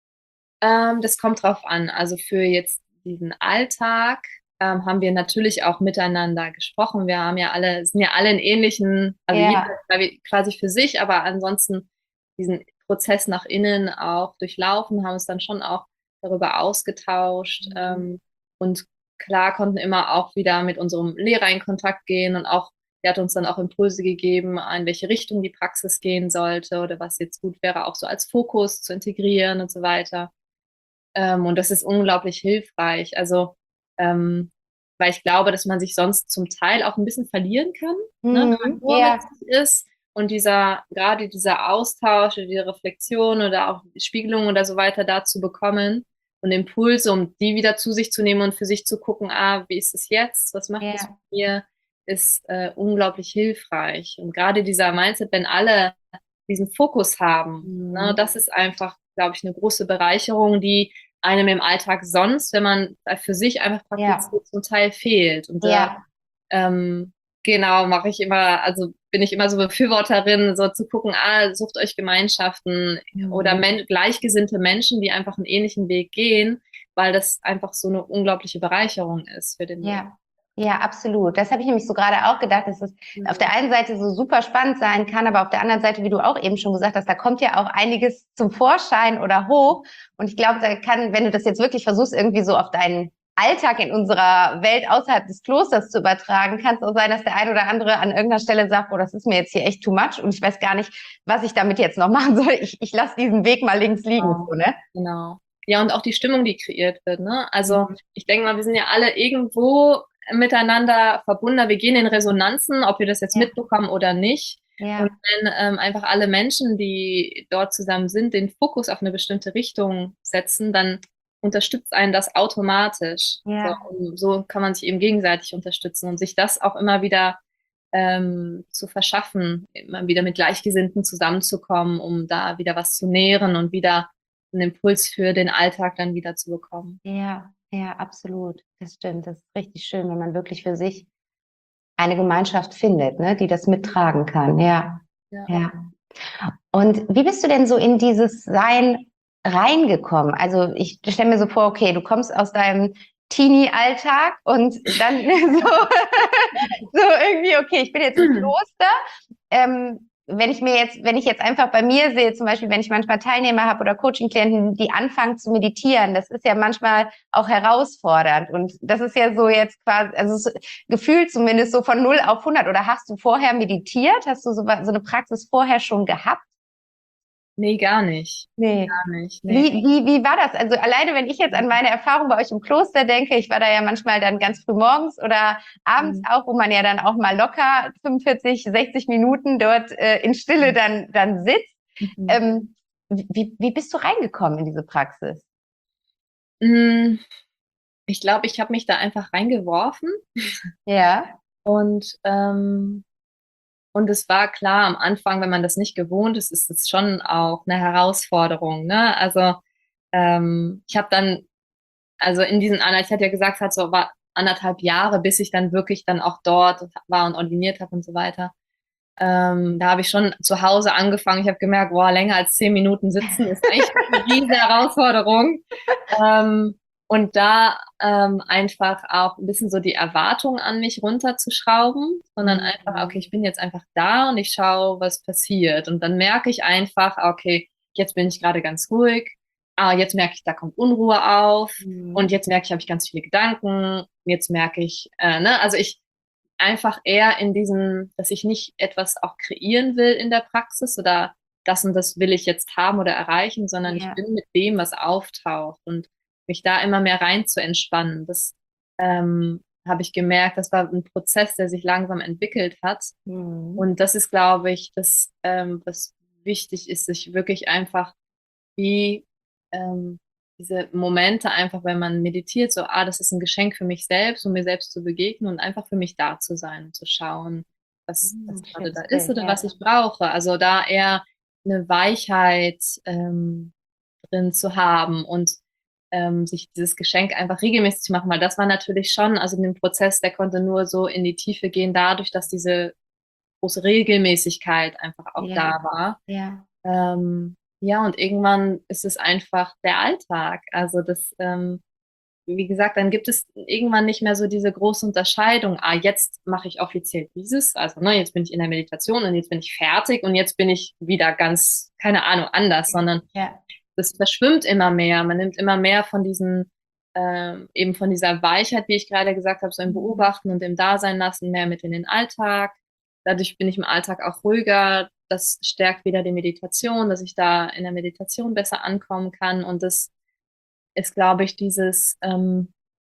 Ähm, das kommt drauf an. Also für jetzt diesen Alltag ähm, haben wir natürlich auch miteinander gesprochen. Wir haben ja alle, sind ja alle in ähnlichen, also jeder Ja. quasi für sich, aber ansonsten diesen Prozess nach innen auch durchlaufen, haben uns dann schon auch darüber ausgetauscht ähm, und klar konnten immer auch wieder mit unserem Lehrer in Kontakt gehen und auch der hat uns dann auch Impulse gegeben, in welche Richtung die Praxis gehen sollte oder was jetzt gut wäre, auch so als Fokus zu integrieren und so weiter. Ähm, und das ist unglaublich hilfreich. Also, ähm, weil ich glaube, dass man sich sonst zum Teil auch ein bisschen verlieren kann, ne, wenn man Mhm. nur mit Ja, sich ist. Und dieser, gerade dieser Austausch, oder die Reflexion oder auch Spiegelung oder so weiter da zu bekommen und Impulse, um die wieder zu sich zu nehmen und für sich zu gucken, ah, wie ist es jetzt? Was macht es ja. mit mir? Ist äh, unglaublich hilfreich. Und gerade dieser Mindset, wenn alle diesen Fokus haben, ne, Mhm. das ist einfach, glaube ich, eine große Bereicherung, die einem im Alltag sonst, wenn man für sich einfach Ja, praktiziert, zum Teil fehlt. Und da ja. ähm, genau mache ich immer, also bin ich immer so Befürworterin, so zu gucken, ah, sucht euch Gemeinschaften oder Mhm. men gleichgesinnte Menschen, die einfach einen ähnlichen Weg gehen, weil das einfach so eine unglaubliche Bereicherung ist für den Weg. Ja, ja, absolut. Das habe ich nämlich so gerade auch gedacht, dass es auf der einen Seite so super spannend sein kann, aber auf der anderen Seite, wie du auch eben schon gesagt hast, da kommt ja auch einiges zum Vorschein oder hoch. Und ich glaube, da kann, wenn du das jetzt wirklich versuchst, irgendwie so auf deinen Alltag in unserer Welt außerhalb des Klosters zu übertragen, kann es auch sein, dass der ein oder andere an irgendeiner Stelle sagt, oh, das ist mir jetzt hier echt too much und ich weiß gar nicht, was ich damit jetzt noch machen soll. Ich, ich lasse diesen Weg mal links liegen, Genau, so, ne? genau. Ja, und auch die Stimmung, die kreiert wird, ne? Also Mhm. ich denke mal, wir sind ja alle irgendwo miteinander verbunden. Wir gehen in Resonanzen, ob wir das jetzt Ja, mitbekommen oder nicht. Und ja, wenn ähm, einfach alle Menschen, die dort zusammen sind, den Fokus auf eine bestimmte Richtung setzen, dann unterstützt einen das automatisch. So, ja, und so kann man sich eben gegenseitig unterstützen und sich das auch immer wieder ähm, zu verschaffen, immer wieder mit Gleichgesinnten zusammenzukommen, um da wieder was zu nähren und wieder einen Impuls für den Alltag dann wieder zu bekommen. ja, ja, absolut. Das stimmt. Das ist richtig schön, wenn man wirklich für sich eine Gemeinschaft findet, ne, die das mittragen kann. Ja, Ja. ja. Und wie bist du denn so in dieses Sein reingekommen? Also ich stelle mir so vor, okay, du kommst aus deinem Teenie-Alltag und dann so, so irgendwie, okay, ich bin jetzt im Kloster. Ähm, wenn ich mir jetzt, wenn ich jetzt einfach bei mir sehe, zum Beispiel, wenn ich manchmal Teilnehmer habe oder Coaching-Klienten, die anfangen zu meditieren, das ist ja manchmal auch herausfordernd. Und das ist ja so jetzt quasi, also so, gefühlt zumindest so von null auf hundert. Oder hast du vorher meditiert? Hast du so, so eine Praxis vorher schon gehabt? Nee, gar nicht. Nee. Gar nicht. Nee. Wie, wie, wie war das? Also alleine, wenn ich jetzt an meine Erfahrung bei euch im Kloster denke, ich war da ja manchmal dann ganz früh morgens oder abends Mhm. auch, wo man ja dann auch mal locker fünfundvierzig, sechzig Minuten dort äh, in Stille dann, dann sitzt. Mhm. Ähm, wie, wie bist du reingekommen in diese Praxis? Mm, Ich glaube, ich habe mich da einfach reingeworfen Ja. und ähm, und es war klar am Anfang, wenn man das nicht gewohnt ist, ist es schon auch eine Herausforderung, ne? Also ähm, ich habe dann also in diesen anderthalb, ich hatte ja gesagt, es hat so war anderthalb Jahre, bis ich dann wirklich dann auch dort war und ordiniert habe und so weiter. Ähm, da habe ich schon zu Hause angefangen. Ich habe gemerkt, boah, länger als zehn Minuten sitzen ist eigentlich eine riesige Herausforderung. Ähm, und da ähm, einfach auch ein bisschen so die Erwartung an mich runterzuschrauben, sondern einfach, okay, Mhm. ich bin jetzt einfach da und ich schaue, was passiert. Und dann merke ich einfach, okay, jetzt bin ich gerade ganz ruhig. Ah, jetzt merke ich, da kommt Unruhe auf. Und Mhm. jetzt merke ich, habe ich ganz viele Gedanken. Jetzt merke ich, äh, ne, also ich einfach eher in diesem, dass ich nicht etwas auch kreieren will in der Praxis oder das und das will ich jetzt haben oder erreichen, sondern ich Ja. bin mit dem, was auftaucht und mich da immer mehr rein zu entspannen. Das ähm, habe ich gemerkt, das war ein Prozess, der sich langsam entwickelt hat. Mhm. Und das ist, glaube ich, das, ähm, was wichtig ist, sich wirklich einfach wie ähm, diese Momente einfach, wenn man meditiert, so, ah, das ist ein Geschenk für mich selbst, um mir selbst zu begegnen und einfach für mich da zu sein und zu schauen, was, was Mhm. gerade da Schönes ist Bild, oder was ja. ich brauche. Also da eher eine Weichheit ähm, drin zu haben und ähm, sich dieses Geschenk einfach regelmäßig zu machen, weil das war natürlich schon, also den Prozess, der konnte nur so in die Tiefe gehen, dadurch, dass diese große Regelmäßigkeit einfach auch Ja, da war. ja, Ähm, ja, und irgendwann ist es einfach der Alltag. Also das, ähm, wie gesagt, dann gibt es irgendwann nicht mehr so diese große Unterscheidung. Ah, jetzt mache ich offiziell dieses, also ne, jetzt bin ich in der Meditation und jetzt bin ich fertig und jetzt bin ich wieder ganz, keine Ahnung, anders, sondern ja, das verschwimmt immer mehr. Man nimmt immer mehr von diesen, ähm, eben von dieser Weichheit, wie ich gerade gesagt habe, so im mhm. Beobachten und im Dasein lassen, mehr mit in den Alltag. Dadurch bin ich im Alltag auch ruhiger. Das stärkt wieder die Meditation, dass ich da in der Meditation besser ankommen kann. Und das ist, glaube ich, dieses, ähm,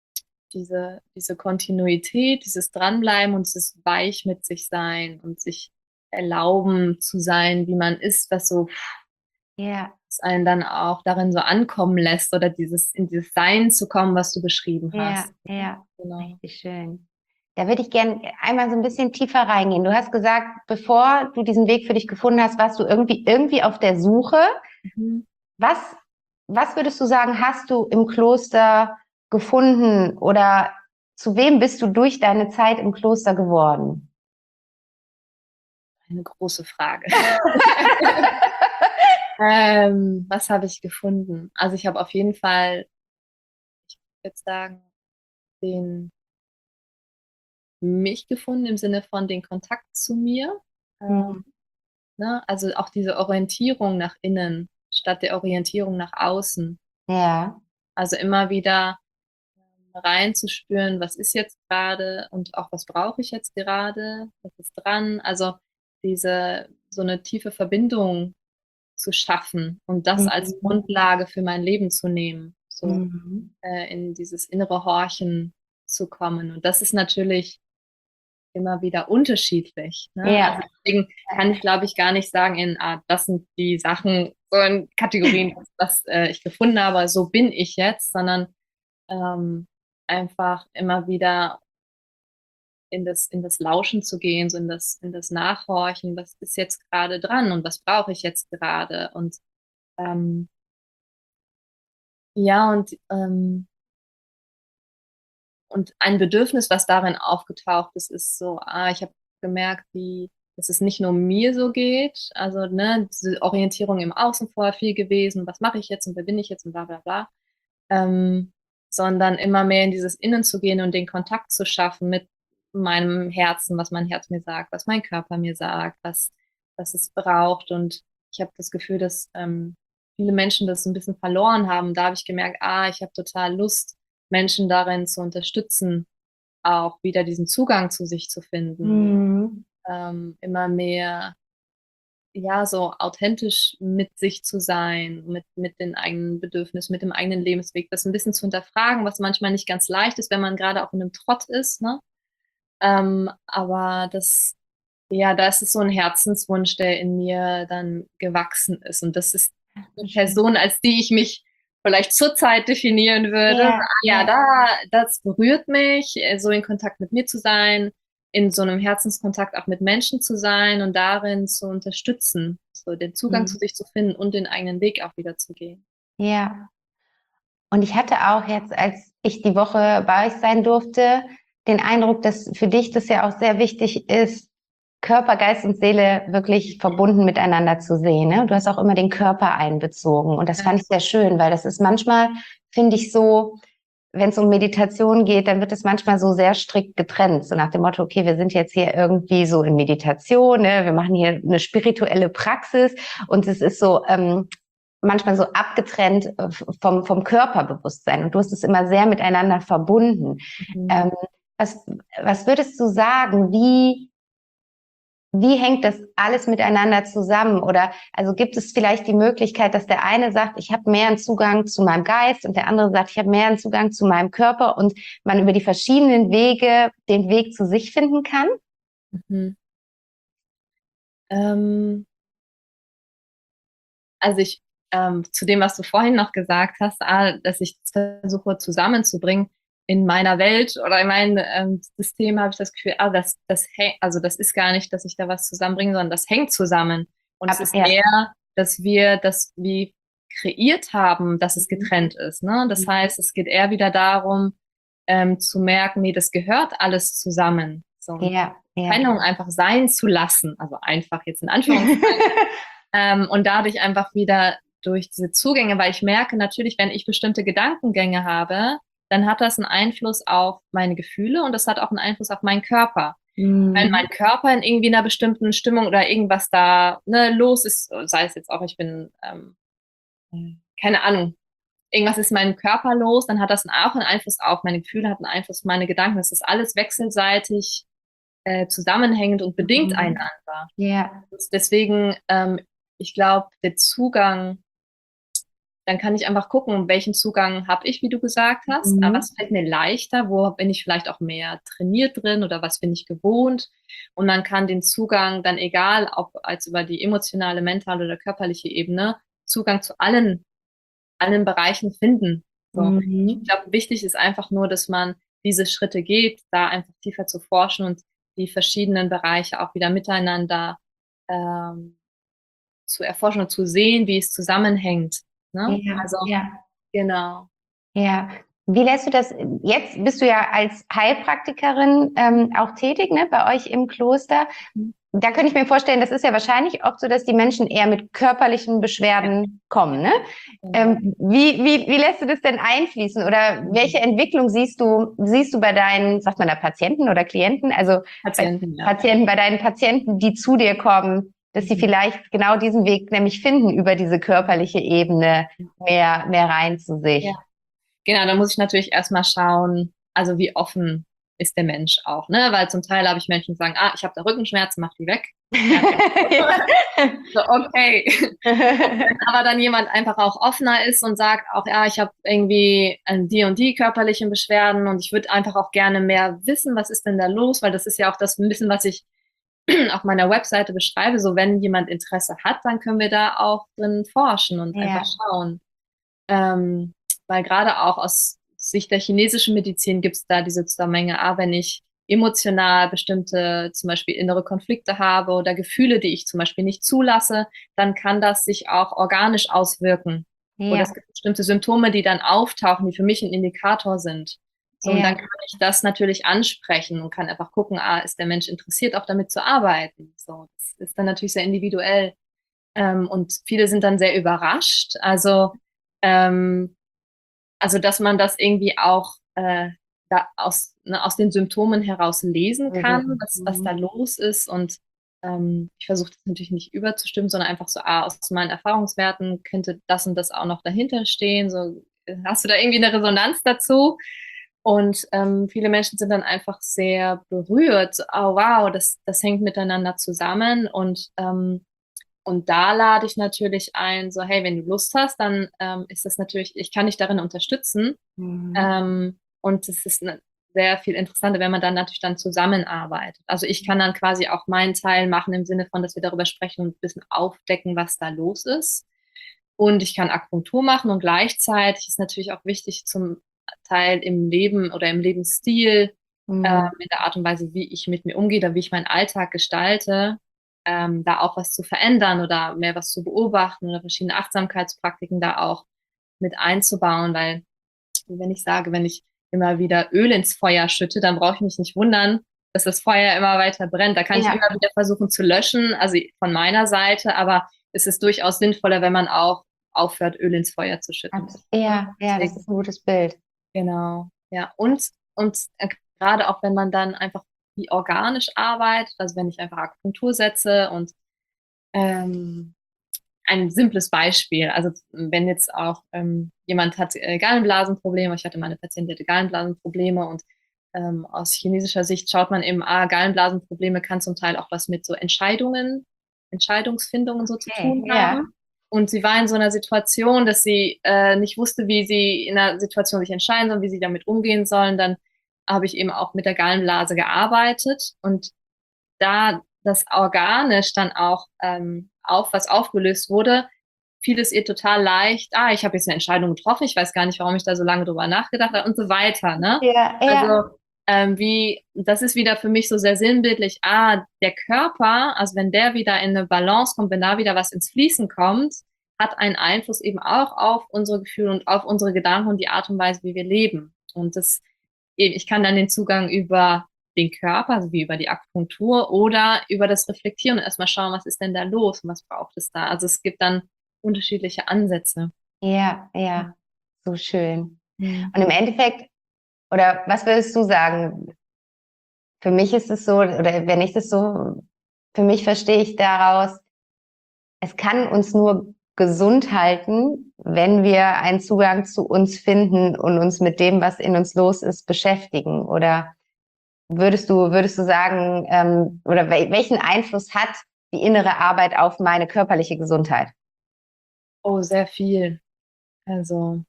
diese, diese Kontinuität, dieses Dranbleiben und dieses Weich mit sich sein und sich erlauben zu sein, wie man ist, was so Ja, es einen dann auch darin so ankommen lässt oder dieses, in dieses Sein zu kommen, was du beschrieben ja, hast. ja, Genau. richtig schön. Da würde ich gern einmal so ein bisschen tiefer reingehen. Du hast gesagt, bevor du diesen Weg für dich gefunden hast, warst du irgendwie, irgendwie auf der Suche. Mhm. Was, was würdest du sagen, hast du im Kloster gefunden oder zu wem bist du durch deine Zeit im Kloster geworden? Eine große Frage. Ähm, was habe ich gefunden? Also ich habe auf jeden Fall, ich würde sagen, den mich gefunden im Sinne von den Kontakt zu mir. Ähm, Mhm. ne? Also auch diese Orientierung nach innen statt der Orientierung nach außen. Ja, Also immer wieder reinzuspüren, was ist jetzt gerade und auch was brauche ich jetzt gerade, was ist dran. Also diese so eine tiefe Verbindung zu schaffen und das als Mhm. Grundlage für mein Leben zu nehmen, so Mhm. äh, in dieses innere Horchen zu kommen. Und das ist natürlich immer wieder unterschiedlich. Ne? Ja. Also deswegen kann ich, glaube ich, gar nicht sagen, in, ah, das sind die Sachen, so in Kategorien, was, was äh, ich gefunden habe, so bin ich jetzt, sondern ähm, einfach immer wieder in das, in das Lauschen zu gehen, so in das, in das Nachhorchen, was ist jetzt gerade dran und was brauche ich jetzt gerade. Und ähm, ja, und, ähm, und ein Bedürfnis, was darin aufgetaucht ist, ist so, ah, ich habe gemerkt, wie, dass es nicht nur mir so geht, also ne, diese Orientierung im Außen vorher viel gewesen, was mache ich jetzt und wer bin ich jetzt und bla bla bla, ähm, sondern immer mehr in dieses Innen zu gehen und den Kontakt zu schaffen mit meinem Herzen, was mein Herz mir sagt, was mein Körper mir sagt, was, was es braucht. Und ich habe das Gefühl, dass ähm, viele Menschen das ein bisschen verloren haben. Da habe ich gemerkt, ah, ich habe total Lust, Menschen darin zu unterstützen, auch wieder diesen Zugang zu sich zu finden, Mhm. ähm, immer mehr ja, so authentisch mit sich zu sein, mit, mit den eigenen Bedürfnissen, mit dem eigenen Lebensweg, das ein bisschen zu hinterfragen, was manchmal nicht ganz leicht ist, wenn man gerade auch in einem Trott ist, ne? Ähm, aber das, ja, da ist es so ein Herzenswunsch, der in mir dann gewachsen ist. Und das ist eine Person, als die ich mich vielleicht zurzeit definieren würde. Ja, Ah, ja, ja. da, das berührt mich, äh, so in Kontakt mit mir zu sein, in so einem Herzenskontakt auch mit Menschen zu sein und darin zu unterstützen, so den Zugang zu Mhm. sich zu finden und den eigenen Weg auch wieder zu gehen. Ja. Und ich hatte auch jetzt, als ich die Woche bei euch sein durfte, den Eindruck, dass für dich das ja auch sehr wichtig ist, Körper, Geist und Seele wirklich verbunden miteinander zu sehen. Ne? Du hast auch immer den Körper einbezogen. Und das Ja. fand ich sehr schön, weil das ist manchmal, finde ich so, wenn es um Meditation geht, dann wird es manchmal so sehr strikt getrennt. So nach dem Motto, okay, wir sind jetzt hier irgendwie so in Meditation, ne? Wir machen hier eine spirituelle Praxis und es ist so, ähm, manchmal so abgetrennt äh, vom, vom Körperbewusstsein. Und du hast es immer sehr miteinander verbunden. Mhm. Ähm, was, was würdest du sagen, wie, wie hängt das alles miteinander zusammen? Oder also gibt es vielleicht die Möglichkeit, dass der eine sagt, ich habe mehr einen Zugang zu meinem Geist und der andere sagt, ich habe mehr einen Zugang zu meinem Körper und man über die verschiedenen Wege den Weg zu sich finden kann? Mhm. Ähm, also ich, ähm, zu dem, was du vorhin noch gesagt hast, ah, dass ich das versuche zusammenzubringen in meiner Welt oder in meinem ähm, System, habe ich das Gefühl, ah, das, das hängt, also das ist gar nicht, dass ich da was zusammenbringe, sondern das hängt zusammen. Und es Ab, ist ja. eher, dass wir das wie kreiert haben, dass es Mhm. getrennt ist. Ne? Das heißt, es geht eher wieder darum, ähm, zu merken, nee, das gehört alles zusammen. So, und Ja, ja. Trennung einfach sein zu lassen, also einfach jetzt in Anführungszeichen, ähm, und dadurch einfach wieder durch diese Zugänge, weil ich merke natürlich, wenn ich bestimmte Gedankengänge habe, dann hat das einen Einfluss auf meine Gefühle und das hat auch einen Einfluss auf meinen Körper. Wenn Mhm. mein Körper in irgendwie einer bestimmten Stimmung oder irgendwas da ne, los ist, sei es jetzt auch, ich bin, ähm, keine Ahnung, irgendwas ist in meinem Körper los, dann hat das auch einen Einfluss auf meine Gefühle, hat einen Einfluss auf meine Gedanken. Das ist alles wechselseitig äh, zusammenhängend und bedingt Mhm. einander. Ja. Deswegen, ähm, ich glaube, der Zugang, dann kann ich einfach gucken, welchen Zugang habe ich, wie du gesagt hast. Aber Mhm. was fällt mir leichter? Wo bin ich vielleicht auch mehr trainiert drin oder was bin ich gewohnt? Und man kann den Zugang dann, egal ob als über die emotionale, mentale oder körperliche Ebene, Zugang zu allen, allen Bereichen finden. So. Ich Mhm. glaube, wichtig ist einfach nur, dass man diese Schritte geht, da einfach tiefer zu forschen und die verschiedenen Bereiche auch wieder miteinander ähm, zu erforschen und zu sehen, wie es zusammenhängt. Ne? Ja, Also, ja, genau. ja. Wie lässt du das? Jetzt bist du ja als Heilpraktikerin ähm, auch tätig, ne, bei euch im Kloster. Da könnte ich mir vorstellen, das ist ja wahrscheinlich oft so, dass die Menschen eher mit körperlichen Ja, Beschwerden kommen, ne? genau. Ähm, wie, wie, wie lässt du das denn einfließen? Oder welche Entwicklung siehst du, siehst du bei deinen, sagt man da Patienten oder Klienten, also bei Patienten, ja. Patienten, bei deinen Patienten, die zu dir kommen, dass sie Mhm. vielleicht genau diesen Weg nämlich finden, über diese körperliche Ebene mehr, mehr rein zu Ja, sich? genau, da muss ich natürlich erstmal schauen, also wie offen ist der Mensch auch, ne? Weil zum Teil habe ich Menschen, die sagen, ah, ich habe da Rückenschmerzen, mach die weg. Ja. So, okay. Wenn aber dann jemand einfach auch offener ist und sagt auch, ja, ich habe irgendwie ähm, die und die körperlichen Beschwerden und ich würde einfach auch gerne mehr wissen, was ist denn da los, weil das ist ja auch das ein bisschen, was ich auf meiner Webseite beschreibe. So, wenn jemand Interesse hat, dann können wir da auch drin forschen und einfach Ja. schauen. Ähm, weil gerade auch aus Sicht der chinesischen Medizin gibt es da diese Zusammenhänge, ah, wenn ich emotional bestimmte zum Beispiel innere Konflikte habe oder Gefühle, die ich zum Beispiel nicht zulasse, dann kann das sich auch organisch auswirken. Oder es Ja. gibt bestimmte Symptome, die dann auftauchen, die für mich ein Indikator sind. So, und dann Ja. kann ich das natürlich ansprechen und kann einfach gucken, ah, ist der Mensch interessiert, auch damit zu arbeiten. So, das ist dann natürlich sehr individuell. Ähm, und viele sind dann sehr überrascht. Also, ähm, also dass man das irgendwie auch äh, da aus, ne, aus den Symptomen heraus lesen kann, Mhm. was, was da Mhm. los ist. Und ähm, ich versuche das natürlich nicht überzustimmen, sondern einfach so, ah, aus meinen Erfahrungswerten könnte das und das auch noch dahinter stehen. So, äh, hast du da irgendwie eine Resonanz dazu? Und ähm, viele Menschen sind dann einfach sehr berührt. Oh wow, das, das hängt miteinander zusammen. Und ähm, und da lade ich natürlich ein, so, hey, wenn du Lust hast, dann ähm, ist das natürlich, ich kann dich darin unterstützen. Mhm. Ähm, und es ist ne, sehr viel interessanter, wenn man dann natürlich dann zusammenarbeitet. Also ich kann dann quasi auch meinen Teil machen im Sinne von, dass wir darüber sprechen und ein bisschen aufdecken, was da los ist. Und ich kann Akupunktur machen und gleichzeitig ist natürlich auch wichtig zum Teil im Leben oder im Lebensstil, äh, Mhm. in der Art und Weise, wie ich mit mir umgehe oder wie ich meinen Alltag gestalte, ähm, da auch was zu verändern oder mehr was zu beobachten oder verschiedene Achtsamkeitspraktiken da auch mit einzubauen, weil wenn ich sage, wenn ich immer wieder Öl ins Feuer schütte, dann brauche ich mich nicht wundern, dass das Feuer immer weiter brennt. Da kann ich immer Ja. wieder versuchen zu löschen, also von meiner Seite, aber es ist durchaus sinnvoller, wenn man auch aufhört, Öl ins Feuer zu schütten. Abs- Ja, ja, das Deswegen, ist ein gutes Bild. genau, ja. Und, und äh, gerade auch, wenn man dann einfach wie organisch arbeitet, also wenn ich einfach Akupunktur setze und ähm, ein simples Beispiel. Also wenn jetzt auch ähm, jemand hat äh, Gallenblasenprobleme, ich hatte meine Patientin, die hatte Gallenblasenprobleme und ähm, aus chinesischer Sicht schaut man eben, ah, Gallenblasenprobleme kann zum Teil auch was mit so Entscheidungen, Entscheidungsfindungen so zu Okay, tun ja. haben. Und sie war in so einer Situation, dass sie äh, nicht wusste, wie sie in einer Situation sich entscheiden soll, wie sie damit umgehen sollen. Dann habe ich eben auch mit der Gallenblase gearbeitet und da das organisch dann auch ähm, auf was aufgelöst wurde, fiel es ihr total leicht, ah, ich habe jetzt eine Entscheidung getroffen, ich weiß gar nicht, warum ich da so lange drüber nachgedacht habe und so weiter, ne? Ja, ja. Also ähm, wie, das ist wieder für mich so sehr sinnbildlich, ah, der Körper, also wenn der wieder in eine Balance kommt, wenn da wieder was ins Fließen kommt, hat einen Einfluss eben auch auf unsere Gefühle und auf unsere Gedanken und die Art und Weise, wie wir leben. Und das, ich kann dann den Zugang über den Körper, also wie über die Akupunktur oder über das Reflektieren und erstmal schauen, was ist denn da los und was braucht es da. Also es gibt dann unterschiedliche Ansätze. Ja, ja, so schön. Mhm. Und im Endeffekt, oder was würdest du sagen? Für mich ist es so, oder wenn ich das so, für mich verstehe ich daraus, es kann uns nur gesund halten, wenn wir einen Zugang zu uns finden und uns mit dem, was in uns los ist, beschäftigen. Oder würdest du, würdest du sagen, ähm, oder wel welchen Einfluss hat die innere Arbeit auf meine körperliche Gesundheit? Oh, sehr viel. Also,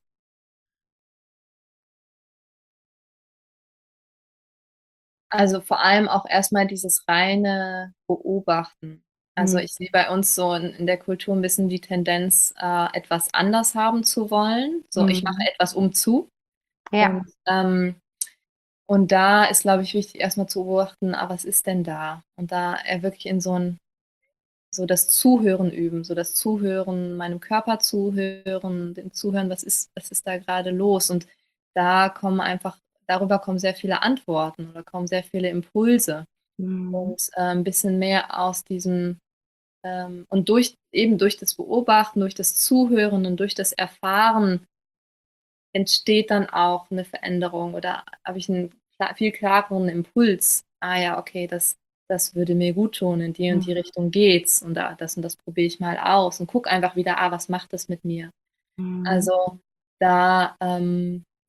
also vor allem auch erstmal dieses reine Beobachten. Also Hm. ich sehe bei uns so in, in der Kultur ein bisschen die Tendenz, äh, etwas anders haben zu wollen. So, ich mache Mhm. etwas um zu. Ja. Und ähm, Und da ist, glaube ich, wichtig, erstmal zu beobachten, ah, was ist denn da? Und da er wirklich in so ein, so das Zuhören üben, so das Zuhören, meinem Körper zuhören, dem Zuhören, was ist, was ist da gerade los? Und da kommen einfach, darüber kommen sehr viele Antworten oder kommen sehr viele Impulse. Mhm. Und äh, ein bisschen mehr aus diesem, ähm, und durch, eben durch das Beobachten, durch das Zuhören und durch das Erfahren entsteht dann auch eine Veränderung oder habe ich einen klar, viel klareren Impuls. Ah ja, okay, das, das würde mir gut tun, in die und die Mhm. Richtung geht's und da, das und das probiere ich mal aus und guck einfach wieder, ah, was macht das mit mir? Mhm. Also da ähm,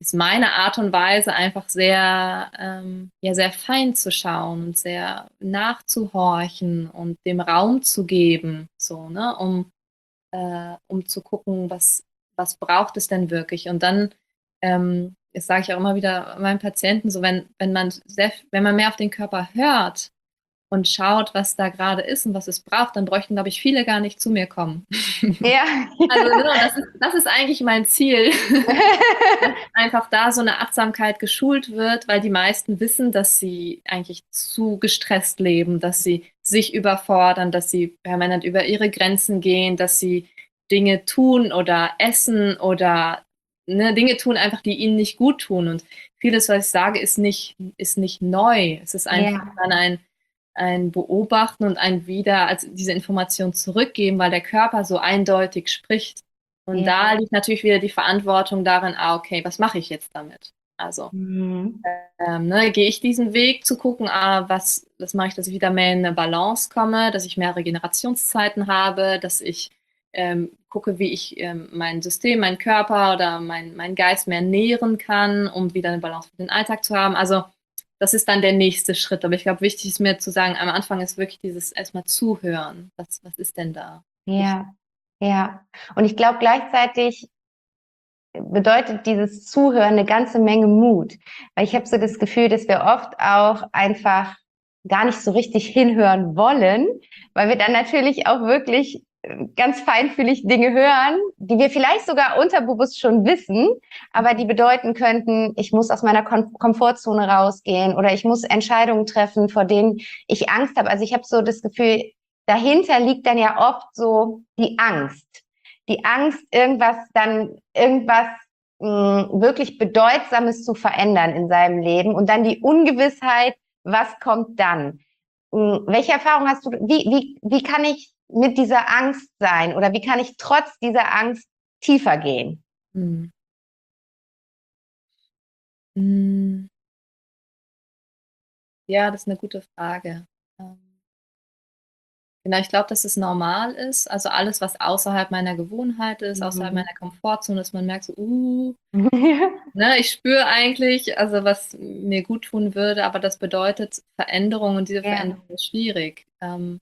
ist meine Art und Weise einfach sehr, ähm, ja, sehr fein zu schauen und sehr nachzuhorchen und dem Raum zu geben, so, ne, um, äh, um zu gucken, was, was braucht es denn wirklich? Und dann, ähm, das sage ich auch immer wieder meinen Patienten, so wenn, wenn man sehr, wenn man mehr auf den Körper hört und schaut, was da gerade ist und was es braucht, dann bräuchten, glaube ich, viele gar nicht zu mir kommen. Ja. Also, ne, und das ist, das ist eigentlich mein Ziel, dass einfach da so eine Achtsamkeit geschult wird, weil die meisten wissen, dass sie eigentlich zu gestresst leben, dass sie sich überfordern, dass sie permanent über ihre Grenzen gehen, dass sie Dinge tun oder essen oder ne, Dinge tun einfach, die ihnen nicht gut tun. Und vieles, was ich sage, ist nicht, ist nicht neu. Es ist einfach Ja. dann ein, ein Beobachten und ein wieder als diese Information zurückgeben, weil der Körper so eindeutig spricht. Und Ja. da liegt natürlich wieder die Verantwortung darin, ah, okay, was mache ich jetzt damit? Also, Mhm. ähm, ne, gehe ich diesen Weg zu gucken, ah, was, was mache ich, dass ich wieder mehr in eine Balance komme, dass ich mehr Regenerationszeiten habe, dass ich ähm, gucke, wie ich ähm, mein System, meinen Körper oder mein, mein Geist mehr nähren kann, um wieder eine Balance für den Alltag zu haben. Also, das ist dann der nächste Schritt. Aber ich glaube, wichtig ist mir zu sagen, am Anfang ist wirklich dieses erstmal Zuhören. Was, was ist denn da? Ja, ja. Und ich glaube gleichzeitig bedeutet dieses Zuhören eine ganze Menge Mut. Weil ich habe so das Gefühl, dass wir oft auch einfach gar nicht so richtig hinhören wollen, weil wir dann natürlich auch wirklich ganz feinfühlig Dinge hören, die wir vielleicht sogar unterbewusst schon wissen, aber die bedeuten könnten, ich muss aus meiner Kom- Komfortzone rausgehen oder ich muss Entscheidungen treffen, vor denen ich Angst habe. Also ich habe so das Gefühl, dahinter liegt dann ja oft so die Angst. Die Angst, irgendwas dann, irgendwas mh, wirklich Bedeutsames zu verändern in seinem Leben und dann die Ungewissheit, was kommt dann? Mh, welche Erfahrung hast du, wie, wie, wie kann ich mit dieser Angst sein oder wie kann ich trotz dieser Angst tiefer gehen? Hm. Hm. Ja, das ist eine gute Frage. Ähm, Genau, ich glaube, dass es normal ist. Also alles, was außerhalb meiner Gewohnheit ist, außerhalb Mhm. meiner Komfortzone, dass man merkt, so, uh, ne, ich spüre eigentlich, also was mir gut tun würde, aber das bedeutet Veränderung und diese Ja. Veränderung ist schwierig. Ähm,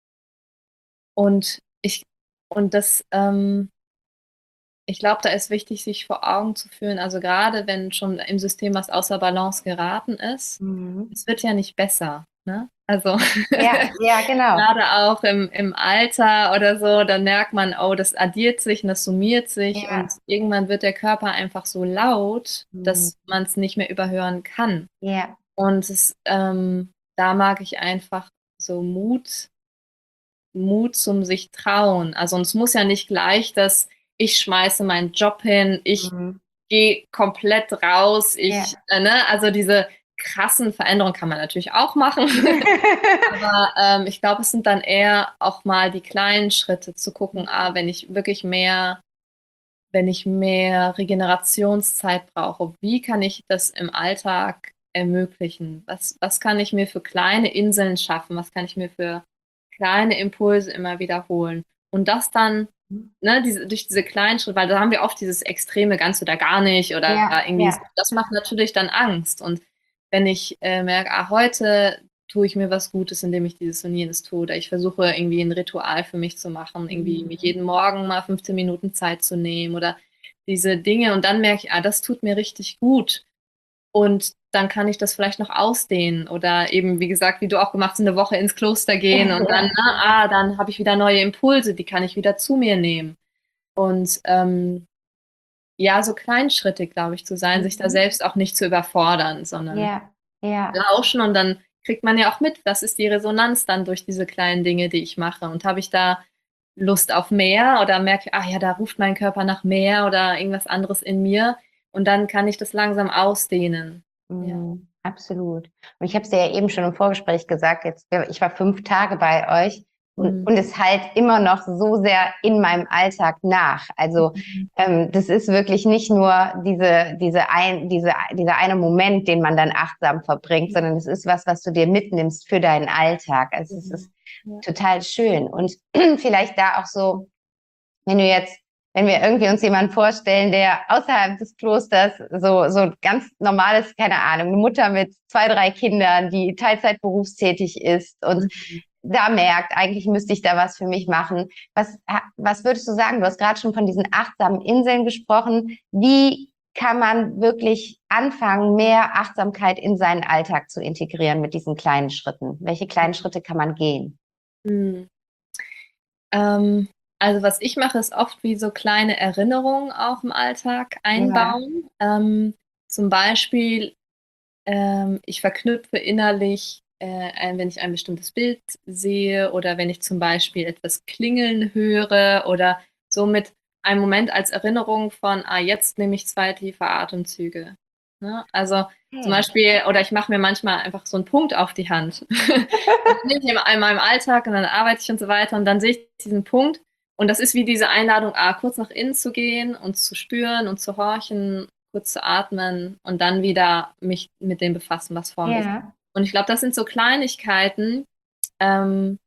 und ich, und das, ähm, ich glaube, da ist wichtig, sich vor Augen zu führen, also gerade wenn schon im System was außer Balance geraten ist, Mhm. es wird ja nicht besser, ne? Also Ja, ja, genau. gerade auch im, im Alter oder so, dann merkt man, oh, das addiert sich und das summiert sich und Ja. irgendwann wird der Körper einfach so laut, Mhm. dass man es nicht mehr überhören kann. Ja. Und es, ähm, da mag ich einfach so Mut, Mut zum sich trauen. Also und es muss ja nicht gleich, dass ich schmeiße meinen Job hin, ich Mhm. gehe komplett raus, ich, Ja. äh, ne, also diese krassen Veränderungen kann man natürlich auch machen. Aber ähm, ich glaube, es sind dann eher auch mal die kleinen Schritte zu gucken, ah, wenn ich wirklich mehr, wenn ich mehr Regenerationszeit brauche, wie kann ich das im Alltag ermöglichen? Was, was kann ich mir für kleine Inseln schaffen? Was kann ich mir für kleine Impulse immer wiederholen? Und das dann, ne, diese, durch diese kleinen Schritte, weil da haben wir oft dieses Extreme ganz oder gar nicht oder Ja, irgendwie, so, ja. das macht natürlich dann Angst. Und wenn ich äh, merke, ah, heute tue ich mir was Gutes, indem ich dieses und jenes tue, oder ich versuche irgendwie ein Ritual für mich zu machen, irgendwie mir Mhm. jeden Morgen mal fünfzehn Minuten Zeit zu nehmen oder diese Dinge und dann merke ich, ah, das tut mir richtig gut. Und dann kann ich das vielleicht noch ausdehnen oder eben, wie gesagt, wie du auch gemacht hast, eine Woche ins Kloster gehen und dann, Ja. na, ah, dann habe ich wieder neue Impulse, die kann ich wieder zu mir nehmen. Und ähm, ja, so kleinschrittig, glaube ich, zu sein, sich da Mhm. selbst auch nicht zu überfordern, sondern Ja, ja. lauschen und dann kriegt man ja auch mit, was ist die Resonanz dann durch diese kleinen Dinge, die ich mache. Und habe ich da Lust auf mehr oder merke, ah ja, da ruft mein Körper nach mehr oder irgendwas anderes in mir. Und dann kann ich das langsam ausdehnen. Ja. Mhm, absolut. Und ich habe es dir ja eben schon im Vorgespräch gesagt, jetzt, ich war fünf Tage bei euch und, Mhm. und es halt immer noch so sehr in meinem Alltag nach. Also ähm, das ist wirklich nicht nur diese, diese ein, diese, dieser eine Moment, den man dann achtsam verbringt, sondern es ist was, was du dir mitnimmst für deinen Alltag. Also es ist Ja. total schön. Und vielleicht da auch so, wenn du jetzt wenn wir irgendwie uns jemanden vorstellen, der außerhalb des Klosters so, so ganz normales, keine Ahnung, eine Mutter mit zwei, drei Kindern, die Teilzeit berufstätig ist und Mhm. da merkt, eigentlich müsste ich da was für mich machen. Was, was würdest du sagen? Du hast gerade schon von diesen achtsamen Inseln gesprochen. Wie kann man wirklich anfangen, mehr Achtsamkeit in seinen Alltag zu integrieren mit diesen kleinen Schritten? Welche kleinen Schritte kann man gehen? Mhm. Ähm, also was ich mache, ist oft wie so kleine Erinnerungen auch im Alltag Ja, einbauen. Ähm, zum Beispiel, ähm, ich verknüpfe innerlich, äh, ein, wenn ich ein bestimmtes Bild sehe oder wenn ich zum Beispiel etwas klingeln höre oder so mit einem Moment als Erinnerung von, ah, jetzt nehme ich zwei tiefe Atemzüge. Ne? Also zum okay. Beispiel, oder ich mache mir manchmal einfach so einen Punkt auf die Hand. Das nehme ich in meinem Alltag und dann arbeite ich und so weiter und dann sehe ich diesen Punkt und das ist wie diese Einladung, ah, kurz nach innen zu gehen und zu spüren und zu horchen, kurz zu atmen und dann wieder mich mit dem befassen, was vor mir ist. Ja, Und ich glaube, das sind so Kleinigkeiten, ähm,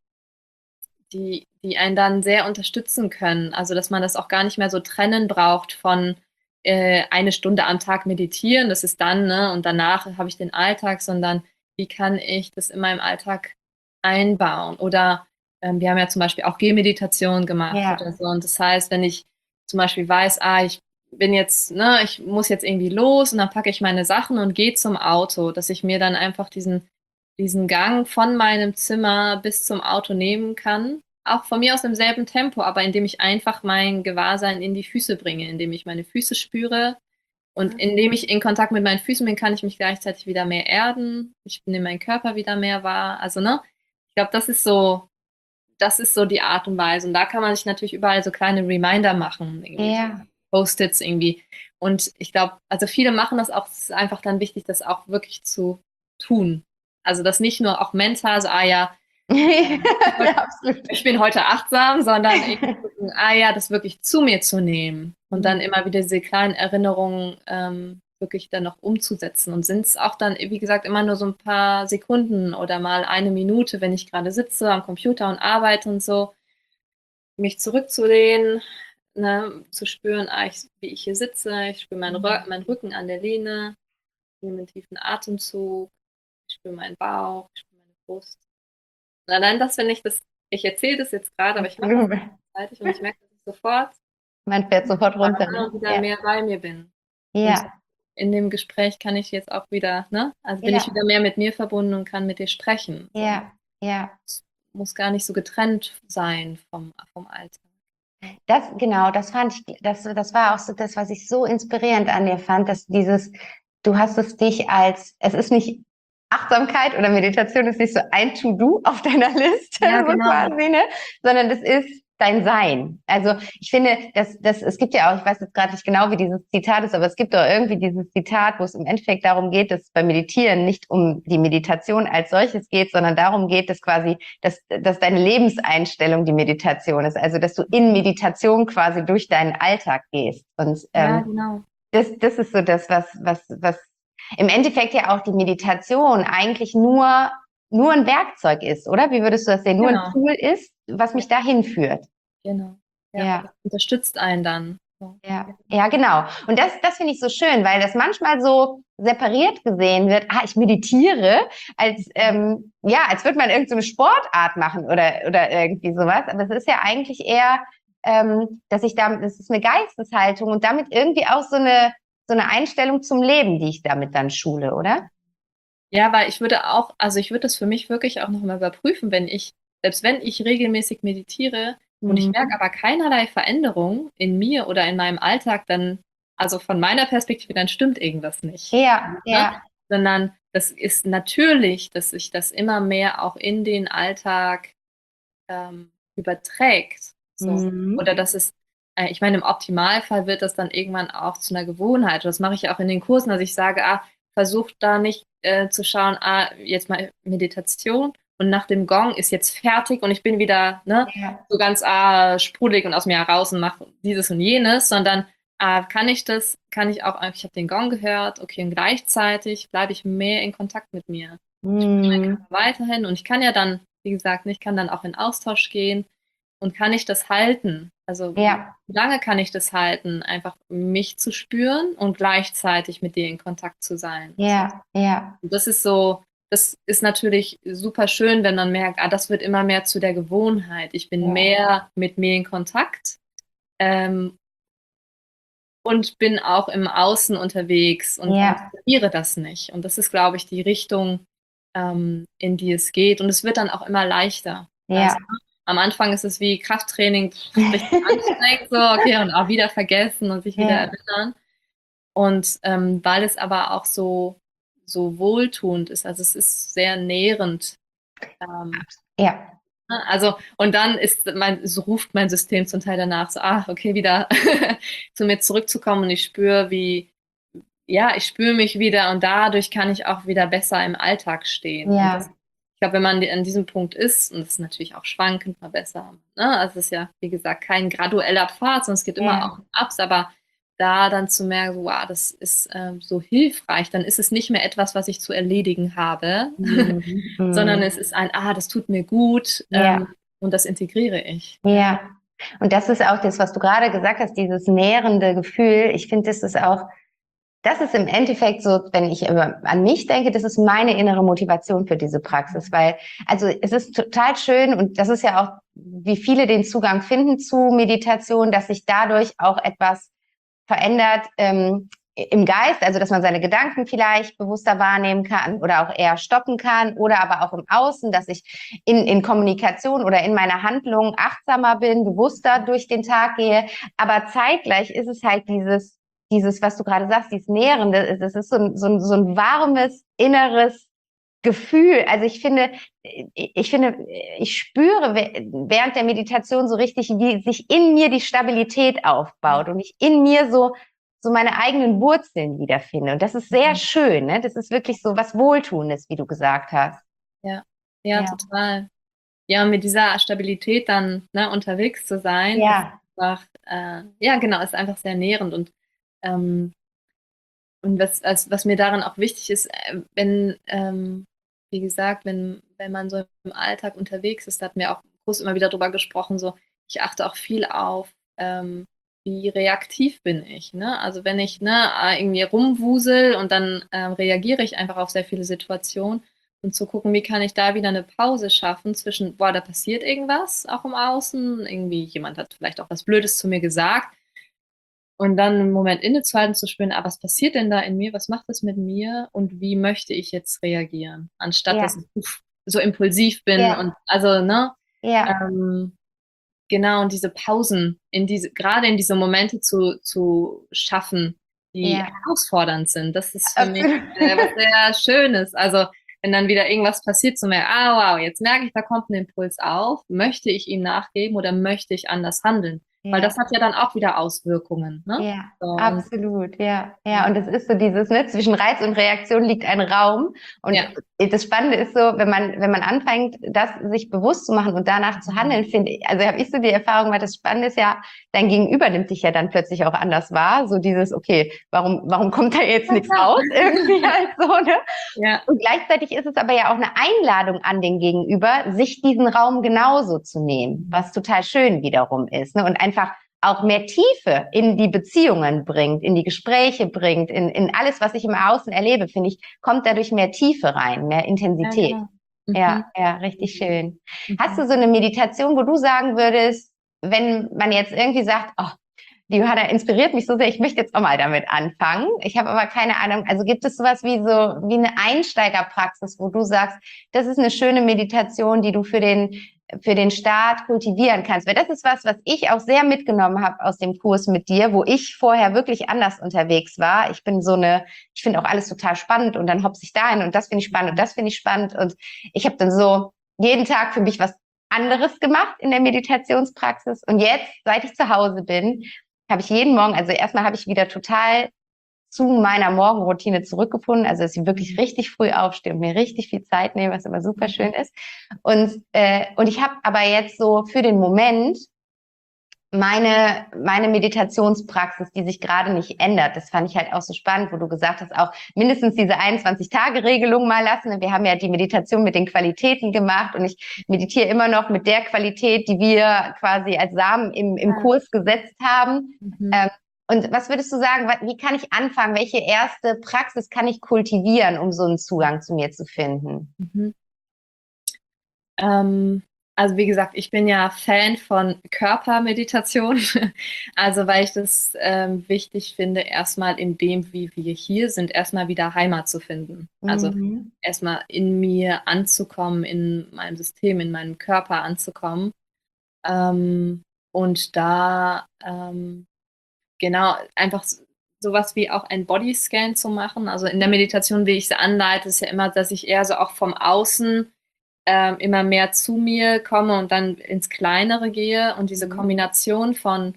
die, die einen dann sehr unterstützen können. Also, dass man das auch gar nicht mehr so trennen braucht von äh, eine Stunde am Tag meditieren, das ist dann, ne, und danach habe ich den Alltag, sondern wie kann ich das in meinem Alltag einbauen? Oder ähm, wir haben ja zum Beispiel auch Gehmeditation gemacht oder ja, so. Und das heißt, wenn ich zum Beispiel weiß, ah, ich bin jetzt, ne, ich muss jetzt irgendwie los und dann packe ich meine Sachen und gehe zum Auto, dass ich mir dann einfach diesen diesen Gang von meinem Zimmer bis zum Auto nehmen kann. Auch von mir aus im selben Tempo, aber indem ich einfach mein Gewahrsein in die Füße bringe, indem ich meine Füße spüre und indem ich in Kontakt mit meinen Füßen bin, kann ich mich gleichzeitig wieder mehr erden. Ich nehme meinen Körper wieder mehr wahr. Also, ne? Ich glaube, das ist so, das ist so die Art und Weise. Und da kann man sich natürlich überall so kleine Reminder machen, irgendwie so ja, Post-its irgendwie. Und ich glaube, also viele machen das auch, es ist einfach dann wichtig, das auch wirklich zu tun. Also das nicht nur auch mental, so, ah ja, ja, absolut. ich bin heute achtsam, sondern eben gucken, ah ja, das wirklich zu mir zu nehmen und dann immer wieder diese kleinen Erinnerungen ähm, wirklich dann noch umzusetzen. Und sind es auch dann, wie gesagt, immer nur so ein paar Sekunden oder mal eine Minute, wenn ich gerade sitze am Computer und arbeite und so, mich zurückzulehnen, ne, zu spüren, ah, ich, wie ich hier sitze, ich spüre meinen, Rö meinen Rücken an der Lehne, ich nehme einen tiefen Atemzug, ich spüre meinen Bauch, ich spüre meine Brust. Und allein das, wenn ich das, ich erzähle das jetzt gerade, aber ich mache das Absolut. gleichzeitig und ich merke, dass ich sofort Man fährt sofort runter, ne? wieder Ja, mehr bei mir bin. Und ja, in dem Gespräch kann ich jetzt auch wieder, ne? Also bin ich ja, wieder mehr mit mir verbunden und kann mit dir sprechen. So. ja, ja. Es muss gar nicht so getrennt sein vom, vom Alltag. Das, genau, das fand ich, das, das war auch so das, was ich so inspirierend an dir fand, dass dieses, du hast es dich als, es ist nicht Achtsamkeit oder Meditation ist nicht so ein To-Do auf deiner Liste, Ja, so genau. quasi, ne? Sondern das ist dein Sein. Also ich finde, dass das, es gibt ja auch, ich weiß jetzt gerade nicht genau, wie dieses Zitat ist, aber es gibt doch irgendwie dieses Zitat, wo es im Endeffekt darum geht, dass es beim Meditieren nicht um die Meditation als solches geht, sondern darum geht, dass quasi, dass, dass deine Lebenseinstellung die Meditation ist. Also dass du in Meditation quasi durch deinen Alltag gehst. Und Ja, ähm, genau. das, das ist so das, was, was, was im Endeffekt ja auch die Meditation eigentlich nur, nur ein Werkzeug ist, oder? Wie würdest du das sehen? Nur ein Genau. Tool ist, was Ja, mich dahin führt. genau. Ja, das Ja, unterstützt einen dann. So. ja, ja, genau. Und das, das finde ich so schön, weil das manchmal so separiert gesehen wird. Ah, ich meditiere, als ähm, ja, als würde man irgendeine so Sportart machen oder oder irgendwie sowas. Aber es ist ja eigentlich eher, ähm, dass ich damit, das ist eine Geisteshaltung und damit irgendwie auch so eine so eine Einstellung zum Leben, die ich damit dann schule, oder? Ja, weil ich würde auch, also ich würde das für mich wirklich auch nochmal überprüfen, wenn ich, selbst wenn ich regelmäßig meditiere und ich merke Mhm. aber keinerlei Veränderung in mir oder in meinem Alltag, dann, also von meiner Perspektive, dann stimmt irgendwas nicht. Ja, Ne? ja. Sondern das ist natürlich, dass sich das immer mehr auch in den Alltag ähm, überträgt. So. Mhm. Oder dass es, äh, ich meine, im Optimalfall wird das dann irgendwann auch zu einer Gewohnheit. Und das mache ich ja auch in den Kursen, dass ich sage, ah, versucht da nicht äh, zu schauen, ah, jetzt mal Meditation und nach dem Gong ist jetzt fertig und ich bin wieder ne, Ja. so ganz ah, sprudelig und aus mir heraus und mache dieses und jenes, sondern ah, kann ich das, kann ich auch, ich habe den Gong gehört, okay, und gleichzeitig bleibe ich mehr in Kontakt mit mir. Ich spüre meinen Mhm. Körper weiterhin und ich kann ja dann, wie gesagt, ich kann dann auch in Austausch gehen und kann ich das halten. Also Ja, wie lange kann ich das halten, einfach mich zu spüren und gleichzeitig mit dir in Kontakt zu sein? So. ja, ja, Und das ist so, das ist natürlich super schön, wenn man merkt, ah, das wird immer mehr zu der Gewohnheit. Ich bin ja, mehr mit mir in Kontakt, ähm, und bin auch im Außen unterwegs und, und ja, verliere das nicht. Und das ist, glaube ich, die Richtung, ähm, in die es geht. Und es wird dann auch immer leichter. Also ja. am Anfang ist es wie Krafttraining, pff, richtig anstrengend, so, okay, und auch wieder vergessen und sich wieder Ja, erinnern. Und ähm, weil es aber auch so, so wohltuend ist, also es ist sehr nährend. Ähm, ja, ne? Also, und dann ist mein, so ruft mein System zum Teil danach so, ah, okay, wieder zu mir zurückzukommen und ich spüre, wie, ja, ich spüre mich wieder und dadurch kann ich auch wieder besser im Alltag stehen. Und das, ja, ich glaube, wenn man an diesem Punkt ist, und das ist natürlich auch schwankend mal besser, ne? Also es ist ja, wie gesagt, kein gradueller Pfad, sondern es geht immer ja. auch Ups, aber da dann zu merken, so, wow, das ist ähm, so hilfreich, dann ist es nicht mehr etwas, was ich zu erledigen habe, Mhm. sondern Mhm. es ist ein, ah, das tut mir gut, ähm, Ja, und das integriere ich. Ja. ja. Und das ist auch das, was du gerade gesagt hast, dieses nährende Gefühl. Ich finde, das ist auch, das ist im Endeffekt so, wenn ich immer an mich denke, das ist meine innere Motivation für diese Praxis, weil, also es ist total schön und das ist ja auch, wie viele den Zugang finden zu Meditation, dass sich dadurch auch etwas verändert ähm, im Geist, also dass man seine Gedanken vielleicht bewusster wahrnehmen kann oder auch eher stoppen kann oder aber auch im Außen, dass ich in, in Kommunikation oder in meiner Handlung achtsamer bin, bewusster durch den Tag gehe. Aber zeitgleich ist es halt dieses, dieses, was du gerade sagst, dieses Nährende, das ist so ein, so ein, so ein warmes, inneres Gefühl. Also ich finde, ich finde, ich spüre während der Meditation so richtig, wie sich in mir die Stabilität aufbaut und ich in mir so, so meine eigenen Wurzeln wiederfinde. Und das ist sehr Mhm. schön, ne? Das ist wirklich so was Wohltuendes, wie du gesagt hast. Ja, ja, Ja, total. Ja, und mit dieser Stabilität dann, ne, unterwegs zu sein, ist ja, einfach, äh, ja, genau, ist einfach sehr nährend. Und, ähm, und was, was, was mir daran auch wichtig ist, äh, wenn, ähm, wie gesagt, wenn, wenn man so im Alltag unterwegs ist, da hatten wir auch im Kurs immer wieder drüber gesprochen, so, ich achte auch viel auf, ähm, wie reaktiv bin ich, ne? Also wenn ich, ne, äh, irgendwie rumwusel und dann ähm, reagiere ich einfach auf sehr viele Situationen und zu gucken, wie kann ich da wieder eine Pause schaffen zwischen, boah, da passiert irgendwas auch im Außen, irgendwie jemand hat vielleicht auch was Blödes zu mir gesagt und dann einen Moment innezuhalten, zu spüren, ah, was passiert denn da in mir, was macht das mit mir und wie möchte ich jetzt reagieren, anstatt dass ja, ich uff, so impulsiv bin und ja, also, ne, ja, ähm, genau, und diese Pausen, in diese, gerade in diese Momente zu, zu schaffen, die ja, herausfordernd sind, das ist für mich absolut. äh, was sehr Schönes. Also, wenn dann wieder irgendwas passiert, zu mir, ah, wow, jetzt merke ich, da kommt ein Impuls auf, möchte ich ihm nachgeben oder möchte ich anders handeln? Weil das Ja. hat ja dann auch wieder Auswirkungen, ne? Ja, So, und, absolut, ja. Ja, und es ist so dieses, ne, zwischen Reiz und Reaktion liegt ein Raum. Und ja, das Spannende ist so, wenn man, wenn man anfängt, das sich bewusst zu machen und danach zu handeln, finde ich, also habe ich so die Erfahrung, weil das Spannende ist ja, dein Gegenüber nimmt dich ja dann plötzlich auch anders wahr. So dieses, okay, warum, warum kommt da jetzt ja, nichts klar. raus? Irgendwie halt so, ne? Ja, Und gleichzeitig ist es aber ja auch eine Einladung an den Gegenüber, sich diesen Raum genauso zu nehmen, was total schön wiederum ist, ne? Und einfach auch mehr Tiefe in die Beziehungen bringt, in die Gespräche bringt, in, in alles, was ich im Außen erlebe, finde ich, kommt dadurch mehr Tiefe rein, mehr ja, Intensität. genau. Ja, Mhm. ja, richtig schön. Hast Mhm. du so eine Meditation, wo du sagen würdest, wenn man jetzt irgendwie sagt, oh, die Johanna inspiriert mich so sehr, ich möchte jetzt auch mal damit anfangen. Ich habe aber keine Ahnung, also gibt es sowas wie so, wie eine Einsteigerpraxis, wo du sagst, das ist eine schöne Meditation, die du für den, für den Start kultivieren kannst? Weil das ist was, was ich auch sehr mitgenommen habe aus dem Kurs mit dir, wo ich vorher wirklich anders unterwegs war. Ich bin so eine, ich finde auch alles total spannend und dann hopse ich dahin und das finde ich spannend und das finde ich spannend und ich habe dann so jeden Tag für mich was anderes gemacht in der Meditationspraxis und jetzt, seit ich zu Hause bin, habe ich jeden Morgen, also erstmal habe ich wieder total zu meiner Morgenroutine zurückgefunden, also dass ich wirklich Mhm. richtig früh aufstehe und mir richtig viel Zeit nehme, was aber super Mhm. schön ist. Und, äh, und ich habe aber jetzt so für den Moment meine, meine Meditationspraxis, die sich gerade nicht ändert. Das fand ich halt auch so spannend, wo du gesagt hast, auch mindestens diese einundzwanzig-Tage-Regelung mal lassen. Wir haben ja die Meditation mit den Qualitäten gemacht und ich meditiere immer noch mit der Qualität, die wir quasi als Samen im, im Ja. Kurs gesetzt haben. Mhm. Ähm, und was würdest du sagen, wie kann ich anfangen? Welche erste Praxis kann ich kultivieren, um so einen Zugang zu mir zu finden? Mhm. Ähm, also wie gesagt, ich bin ja Fan von Körpermeditation. Also weil ich das ähm, wichtig finde, erstmal in dem, wie wir hier sind, erstmal wieder Heimat zu finden. Also Mhm. erstmal in mir anzukommen, in meinem System, in meinem Körper anzukommen. Ähm, und da ähm, genau einfach s- sowas wie auch ein Bodyscan zu machen. Also in der Meditation, wie ich es anleite, ist ja immer, dass ich eher so auch vom Außen ähm, immer mehr zu mir komme und dann ins Kleinere gehe. Und diese Mhm. Kombination von,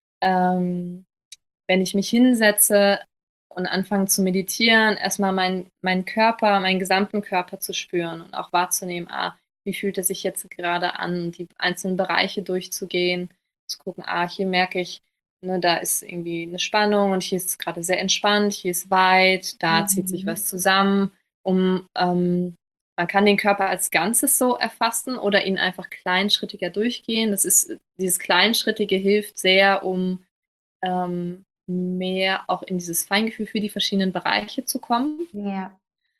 ähm, wenn ich mich hinsetze und anfange zu meditieren, erstmal meinen meinen Körper, meinen gesamten Körper zu spüren und auch wahrzunehmen, ah, wie fühlt es sich jetzt gerade an, die einzelnen Bereiche durchzugehen, zu gucken, ah, hier merke ich, ne, da ist irgendwie eine Spannung und hier ist es gerade sehr entspannt, hier ist weit, da zieht sich Mhm. was zusammen, um ähm, man kann den Körper als Ganzes so erfassen oder ihn einfach kleinschrittiger durchgehen. Das ist, dieses Kleinschrittige hilft sehr, um ähm, mehr auch in dieses Feingefühl für die verschiedenen Bereiche zu kommen. Ja.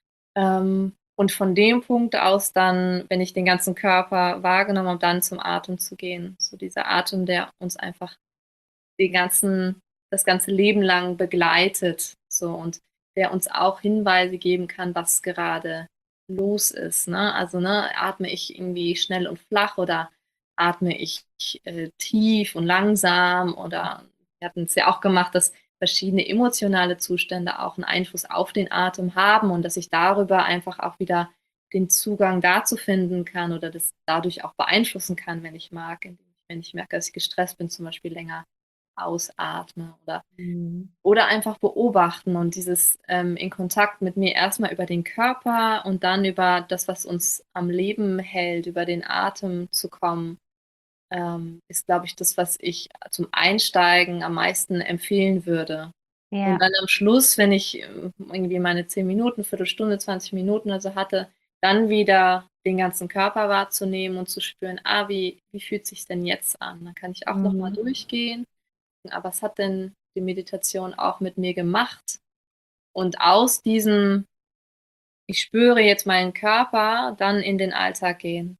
Ähm, und von dem Punkt aus dann, wenn ich den ganzen Körper wahrgenommen habe, dann zum Atem zu gehen. So dieser Atem, der uns einfach den ganzen, das ganze Leben lang begleitet. So und der uns auch Hinweise geben kann, was gerade los ist. Ne? Also ne, atme ich irgendwie schnell und flach oder atme ich äh, tief und langsam oder wir hatten es ja auch gemacht, dass verschiedene emotionale Zustände auch einen Einfluss auf den Atem haben und dass ich darüber einfach auch wieder den Zugang dazu finden kann oder das dadurch auch beeinflussen kann, wenn ich mag, indem ich, wenn ich merke, dass ich gestresst bin, zum Beispiel länger ausatme oder, Mhm. oder einfach beobachten und dieses ähm, in Kontakt mit mir erstmal über den Körper und dann über das, was uns am Leben hält, über den Atem zu kommen, ähm, ist, glaube ich, das, was ich zum Einsteigen am meisten empfehlen würde. Und Ja. dann am Schluss, wenn ich ähm, irgendwie meine zehn Minuten, Viertelstunde, zwanzig Minuten also hatte, dann wieder den ganzen Körper wahrzunehmen und zu spüren, ah, wie, wie fühlt sich denn jetzt an? Dann kann ich auch nochmal Mhm. durchgehen. Aber was hat denn die Meditation auch mit mir gemacht? Und aus diesem, ich spüre jetzt meinen Körper, dann in den Alltag gehen.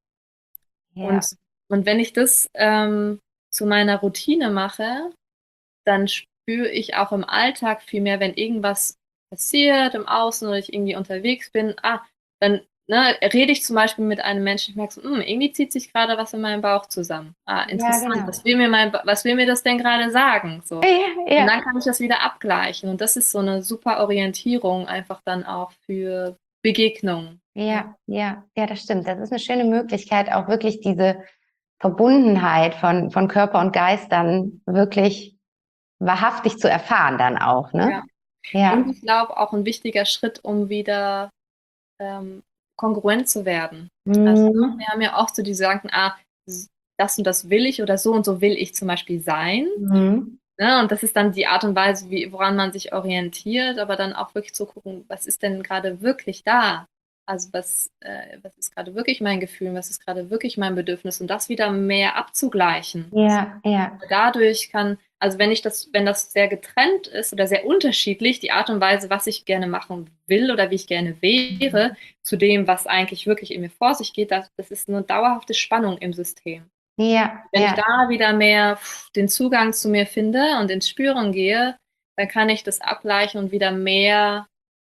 Ja. Und, und wenn ich das ähm, zu meiner Routine mache, dann spüre ich auch im Alltag viel mehr, wenn irgendwas passiert im Außen oder ich irgendwie unterwegs bin, ah, dann ne, rede ich zum Beispiel mit einem Menschen, ich merke so, hm, irgendwie zieht sich gerade was in meinem Bauch zusammen. Ah, Ja, interessant, genau. was will mir mein, was will mir das denn gerade sagen? So. Ja, Und ja, dann kann ich das wieder abgleichen. Und das ist so eine super Orientierung einfach dann auch für Begegnungen. Ne? ja, ja, ja, das stimmt. Das ist eine schöne Möglichkeit, auch wirklich diese Verbundenheit von, von Körper und Geist dann wirklich wahrhaftig zu erfahren dann auch, ne? Ja. Und Ja. ich glaube auch ein wichtiger Schritt, um wieder ähm, kongruent zu werden. Also ne, Mhm. wir haben ja oft so die Gedanken, ah, das und das will ich oder so und so will ich zum Beispiel sein. Mhm. Ne? Und das ist dann die Art und Weise, wie, woran man sich orientiert, aber dann auch wirklich zu gucken, was ist denn gerade wirklich da? Also was, äh, was ist gerade wirklich mein Gefühl, was ist gerade wirklich mein Bedürfnis und das wieder mehr abzugleichen. Ja, ja, Dadurch kann, also wenn ich das, wenn das sehr getrennt ist oder sehr unterschiedlich, die Art und Weise, was ich gerne machen will oder wie ich gerne wäre, zu dem, was eigentlich wirklich in mir vor sich geht, das, das ist eine dauerhafte Spannung im System. ja, Wenn ich ja, da wieder mehr den Zugang zu mir finde und ins Spüren gehe, dann kann ich das abgleichen und wieder mehr,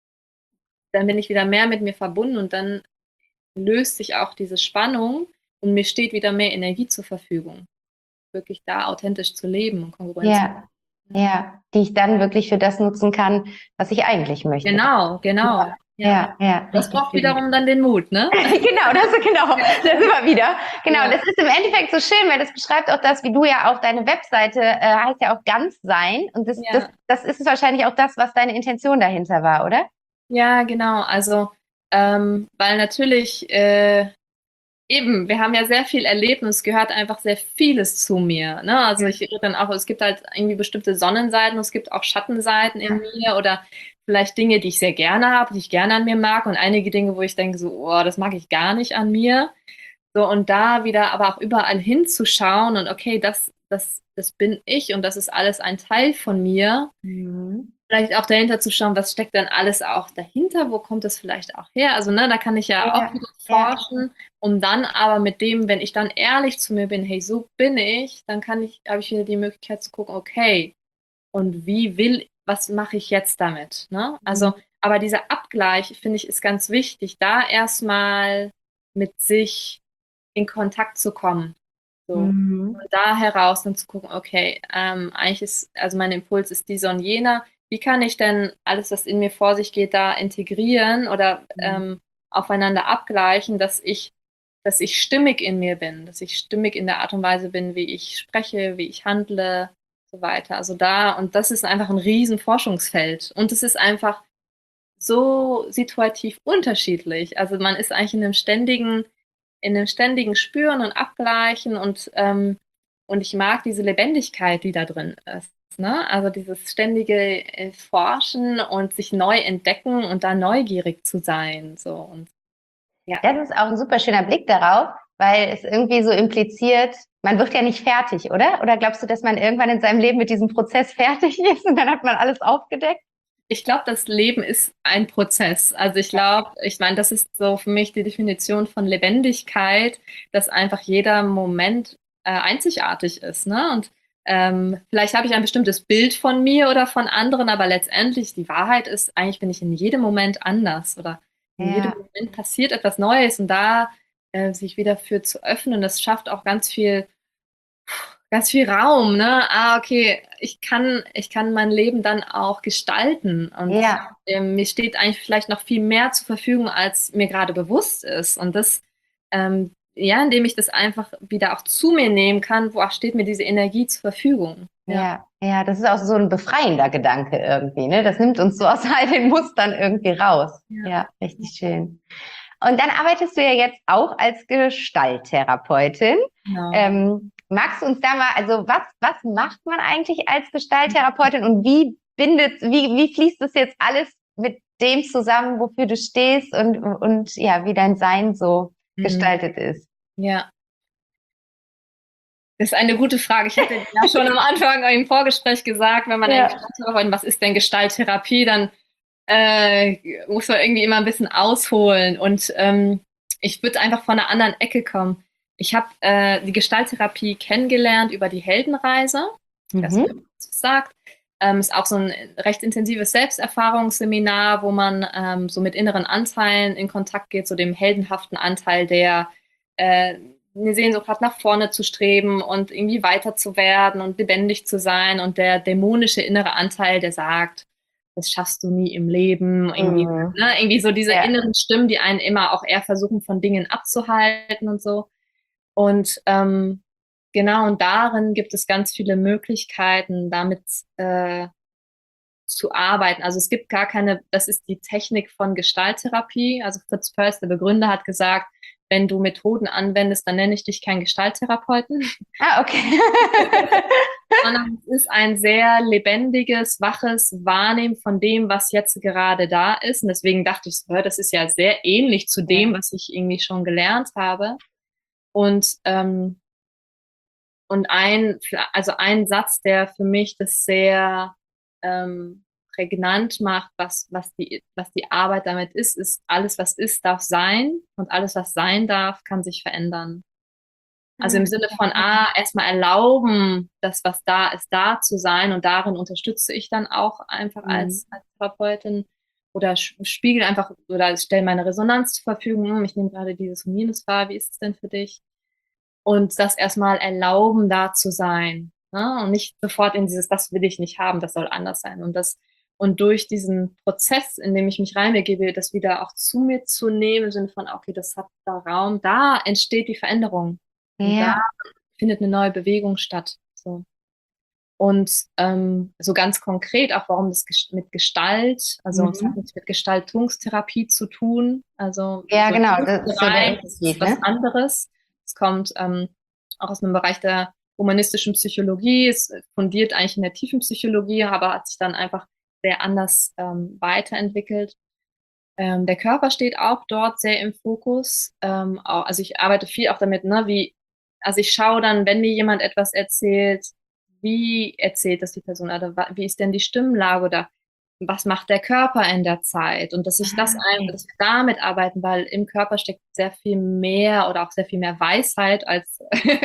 dann bin ich wieder mehr mit mir verbunden und dann löst sich auch diese Spannung und mir steht wieder mehr Energie zur Verfügung, wirklich da authentisch zu leben und kongruent zu ja, leben. ja, die ich dann wirklich für das nutzen kann, was ich eigentlich möchte. Genau, genau. Ja. Ja, ja, Das richtig braucht schön. wiederum dann den Mut, ne? Genau, das genau, Ja, da sind wir wieder. Genau, ja, das ist im Endeffekt so schön, weil das beschreibt auch das, wie du ja auch deine Webseite äh, heißt ja auch ganz sein. Und das, das, ja. das ist wahrscheinlich auch das, was deine Intention dahinter war, oder? Ja, genau. Also, ähm, weil natürlich, äh, eben, wir haben ja sehr viel erlebt und es gehört einfach sehr vieles zu mir. Ne? Also ich rede dann auch, es gibt halt irgendwie bestimmte Sonnenseiten, es gibt auch Schattenseiten in mir oder vielleicht Dinge, die ich sehr gerne habe, die ich gerne an mir mag und einige Dinge, wo ich denke so, oh, das mag ich gar nicht an mir. So und da wieder aber auch überall hinzuschauen und okay, das, das, das bin ich und das ist alles ein Teil von mir. Mhm. Vielleicht auch dahinter zu schauen, was steckt denn alles auch dahinter, wo kommt das vielleicht auch her? Also, ne, da kann ich ja auch Ja, wieder ja. forschen, um dann aber mit dem, wenn ich dann ehrlich zu mir bin, hey, so bin ich, dann kann ich, habe ich wieder die Möglichkeit zu gucken, okay, und wie will, was mache ich jetzt damit? Ne? Also, Mhm. aber dieser Abgleich, finde ich, ist ganz wichtig, da erstmal mit sich in Kontakt zu kommen. So. Mhm. Und da heraus dann zu gucken, okay, ähm, eigentlich ist, also mein Impuls ist dieser und jener. Wie kann ich denn alles, was in mir vor sich geht, da integrieren oder Mhm. ähm, aufeinander abgleichen, dass ich, dass ich stimmig in mir bin, dass ich stimmig in der Art und Weise bin, wie ich spreche, wie ich handle, so weiter. Also da, und das ist einfach ein riesen Forschungsfeld. Und es ist einfach so situativ unterschiedlich. Also man ist eigentlich in einem ständigen, in einem ständigen Spüren und Abgleichen und, ähm, und ich mag diese Lebendigkeit, die da drin ist. Ne? Also dieses ständige äh, Forschen und sich neu entdecken und da neugierig zu sein. So und ja. Das ist auch ein super schöner Blick darauf, weil es irgendwie so impliziert, man wird ja nicht fertig, oder? Oder glaubst du, dass man irgendwann in seinem Leben mit diesem Prozess fertig ist und dann hat man alles aufgedeckt? Ich glaube, das Leben ist ein Prozess. Also ich glaube, ich meine, das ist so für mich die Definition von Lebendigkeit, dass einfach jeder Moment äh, einzigartig ist. Ne? Und ähm, vielleicht habe ich ein bestimmtes Bild von mir oder von anderen, aber letztendlich die Wahrheit ist, eigentlich bin ich in jedem Moment anders oder in jedem Ja, Moment passiert etwas Neues und da äh, sich wieder für zu öffnen, das schafft auch ganz viel ganz viel Raum, ne? Ah, okay, ich kann, ich kann mein Leben dann auch gestalten und ja, ähm, mir steht eigentlich vielleicht noch viel mehr zur Verfügung, als mir gerade bewusst ist. Und das, ähm, ja, indem ich das einfach wieder auch zu mir nehmen kann, wo steht mir diese Energie zur Verfügung. Ja. ja, ja, das ist auch so ein befreiender Gedanke irgendwie, ne? Das nimmt uns so aus all den Mustern irgendwie raus. Ja. Ja, richtig schön. Und dann arbeitest du ja jetzt auch als Gestalttherapeutin. Genau. Ähm, magst du uns da mal, also was, was macht man eigentlich als Gestalttherapeutin und wie bindet, wie, wie fließt das jetzt alles mit dem zusammen, wofür du stehst und, und ja, wie dein Sein so Mhm. gestaltet ist? Ja. Das ist eine gute Frage. Ich hatte ja schon am Anfang im Vorgespräch gesagt, wenn man Ja. denkt, Gestalttherapeutin, was ist denn Gestalttherapie, dann äh, muss man irgendwie immer ein bisschen ausholen. Und ähm, ich würde einfach von einer anderen Ecke kommen. Ich habe äh, die Gestalttherapie kennengelernt über die Heldenreise. Ich weiß nicht, ob Mhm. das was sagt. Ähm, ist auch so ein recht intensives Selbsterfahrungsseminar, wo man ähm, so mit inneren Anteilen in Kontakt geht, so dem heldenhaften Anteil, der äh, eine Sehnsucht hat, nach vorne zu streben und irgendwie weiter zu werden und lebendig zu sein und der dämonische innere Anteil, der sagt, das schaffst du nie im Leben, irgendwie, Mhm. ne, irgendwie so diese Ja. inneren Stimmen, die einen immer auch eher versuchen, von Dingen abzuhalten und so. Und ähm, genau, und darin gibt es ganz viele Möglichkeiten, damit äh, zu arbeiten. Also es gibt gar keine, das ist die Technik von Gestalttherapie. Also Fritz Perls, der Begründer, hat gesagt, wenn du Methoden anwendest, dann nenne ich dich keinen Gestalttherapeuten, Ah, okay. sondern es ist ein sehr lebendiges, waches Wahrnehmen von dem, was jetzt gerade da ist. Und deswegen dachte ich, so, das ist ja sehr ähnlich zu dem, Ja. was ich irgendwie schon gelernt habe. Und, ähm, und ein, also ein Satz, der für mich das sehr ähm, prägnant macht, was, was, die, was die Arbeit damit ist, ist, alles, was ist, darf sein und alles, was sein darf, kann sich verändern. Also im Sinne von, ah, erstmal erlauben, das, was da ist, da zu sein. Und darin unterstütze ich dann auch einfach Mhm. als, als Therapeutin oder spiegel einfach oder stelle meine Resonanz zur Verfügung. Hm, ich nehme gerade dieses und jenes wahr. Wie ist es denn für dich? Und das erstmal erlauben, da zu sein. Ne? Und nicht sofort in dieses, das will ich nicht haben, das soll anders sein. Und das, und durch diesen Prozess, in dem ich mich reinbegebe, das wieder auch zu mir zu nehmen, im Sinne von, okay, das hat da Raum, da entsteht die Veränderung. Und da Ja. findet eine neue Bewegung statt. So. Und ähm, so ganz konkret auch, warum das ges- mit Gestalt, also es hat Mhm. nichts mit Gestaltungstherapie zu tun. Also Ja, so ein genau, das ist so der Bereich, das ist Unterschied, was ne? anderes. Es kommt ähm, auch aus dem Bereich der humanistischen Psychologie. Es fundiert eigentlich in der tiefen Psychologie, aber hat sich dann einfach sehr anders ähm, weiterentwickelt. Ähm, der Körper steht auch dort sehr im Fokus. Ähm, auch, also ich arbeite viel auch damit, ne, wie, also ich schaue dann, wenn mir jemand etwas erzählt, wie erzählt das die Person oder wa- wie ist denn die Stimmlage oder was macht der Körper in der Zeit? Und dass ich das Ah, ein, okay. dass wir damit arbeiten, weil im Körper steckt sehr viel mehr oder auch sehr viel mehr Weisheit als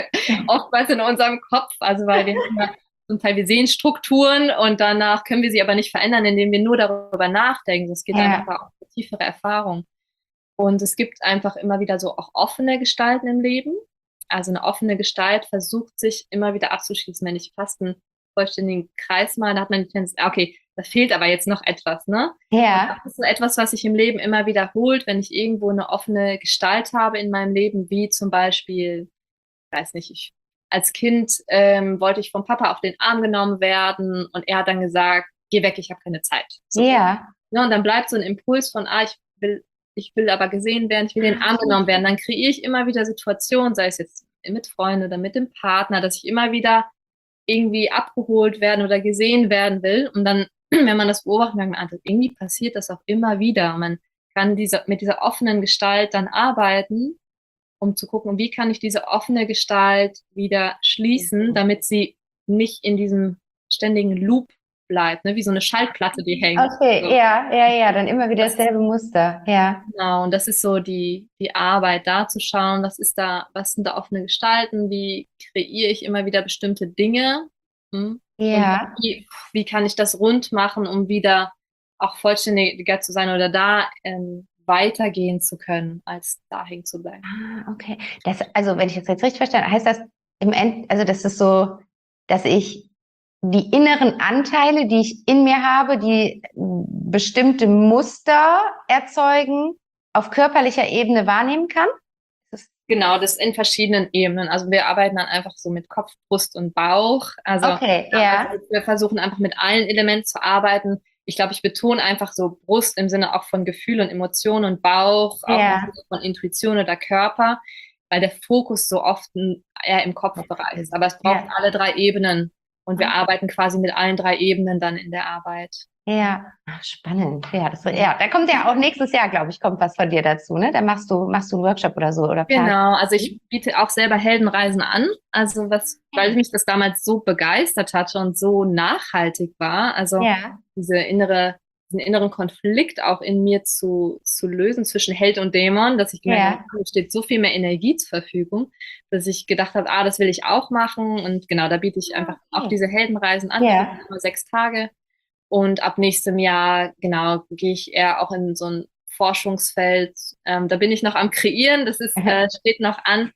oftmals in unserem Kopf. Also weil wir haben ja zum Teil, wir sehen Strukturen und danach können wir sie aber nicht verändern, indem wir nur darüber nachdenken. Es geht einfach Ja, da auch um tiefere Erfahrung. Und es gibt einfach immer wieder so auch offene Gestalten im Leben. Also eine offene Gestalt versucht sich immer wieder abzuschließen. Wenn ich fast einen vollständigen Kreis mal, da hat man die Tendenz, ah, okay, da fehlt aber jetzt noch etwas, ne? Und das ja, ist so etwas, was sich im Leben immer wiederholt, wenn ich irgendwo eine offene Gestalt habe in meinem Leben, wie zum Beispiel, ich weiß nicht, ich als Kind ähm, wollte ich vom Papa auf den Arm genommen werden und er hat dann gesagt, geh weg, ich habe keine Zeit. So. ja. Ja, und dann bleibt so ein Impuls von, ah, ich will, ich will aber gesehen werden, ich will in den Arm genommen werden. Dann kreiere ich immer wieder Situationen, sei es jetzt mit Freunden oder mit dem Partner, dass ich immer wieder irgendwie abgeholt werden oder gesehen werden will. Und dann, wenn man das beobachtet, merkt man, ah, irgendwie passiert das auch immer wieder. Und man kann diese, mit dieser offenen Gestalt dann arbeiten, um zu gucken, wie kann ich diese offene Gestalt wieder schließen, damit sie nicht in diesem ständigen Loop bleibt, ne? Wie so eine Schallplatte, die hängt. Okay, So. ja, ja, ja, dann immer wieder Das ist, dasselbe Muster. Ja, genau, und das ist so die, die Arbeit, da zu schauen, was ist da, was sind da offene Gestalten, wie kreiere ich immer wieder bestimmte Dinge, hm? Und ja. wie, wie kann ich das rund machen, um wieder auch vollständiger zu sein oder da ähm, weitergehen zu können, als da hängen zu bleiben. Ah, okay. Das, also, wenn ich das jetzt richtig verstanden habe, heißt das im End, also das ist so, dass ich die inneren Anteile, die ich in mir habe, die bestimmte Muster erzeugen, auf körperlicher Ebene wahrnehmen kann? Das ist, Genau, das in verschiedenen Ebenen. Also wir arbeiten dann einfach so mit Kopf, Brust und Bauch. Also, ja, okay, also ja, wir versuchen einfach mit allen Elementen zu arbeiten. Ich glaube, ich betone einfach so Brust im Sinne auch von Gefühl und Emotion und Bauch auch im ja, Sinne von Intuition oder Körper, weil der Fokus so oft eher im Kopfbereich ist. Aber es braucht ja. alle drei Ebenen und wir Okay. arbeiten quasi mit allen drei Ebenen dann in der Arbeit. Ja, ach, spannend. Ja, das, ja, da kommt ja auch nächstes Jahr, glaube ich, kommt was von dir dazu, ne? Da machst du, machst du einen Workshop oder so oder planst. Genau, also ich biete auch selber Heldenreisen an. Also was, weil mich das damals so begeistert hatte und so nachhaltig war. Also Ja, diese innere, diesen inneren Konflikt auch in mir zu, zu lösen zwischen Held und Dämon, dass ich gemerkt habe, ja. mir steht so viel mehr Energie zur Verfügung, dass ich gedacht habe, ah, das will ich auch machen. Und genau, da biete ich Ah, einfach auch okay. diese Heldenreisen an. Die gehen Ja. immer sechs Tage. Und ab nächstem Jahr, genau, gehe ich eher auch in so ein Forschungsfeld. Ähm, da bin ich noch am Kreieren, das ist, äh, steht noch an.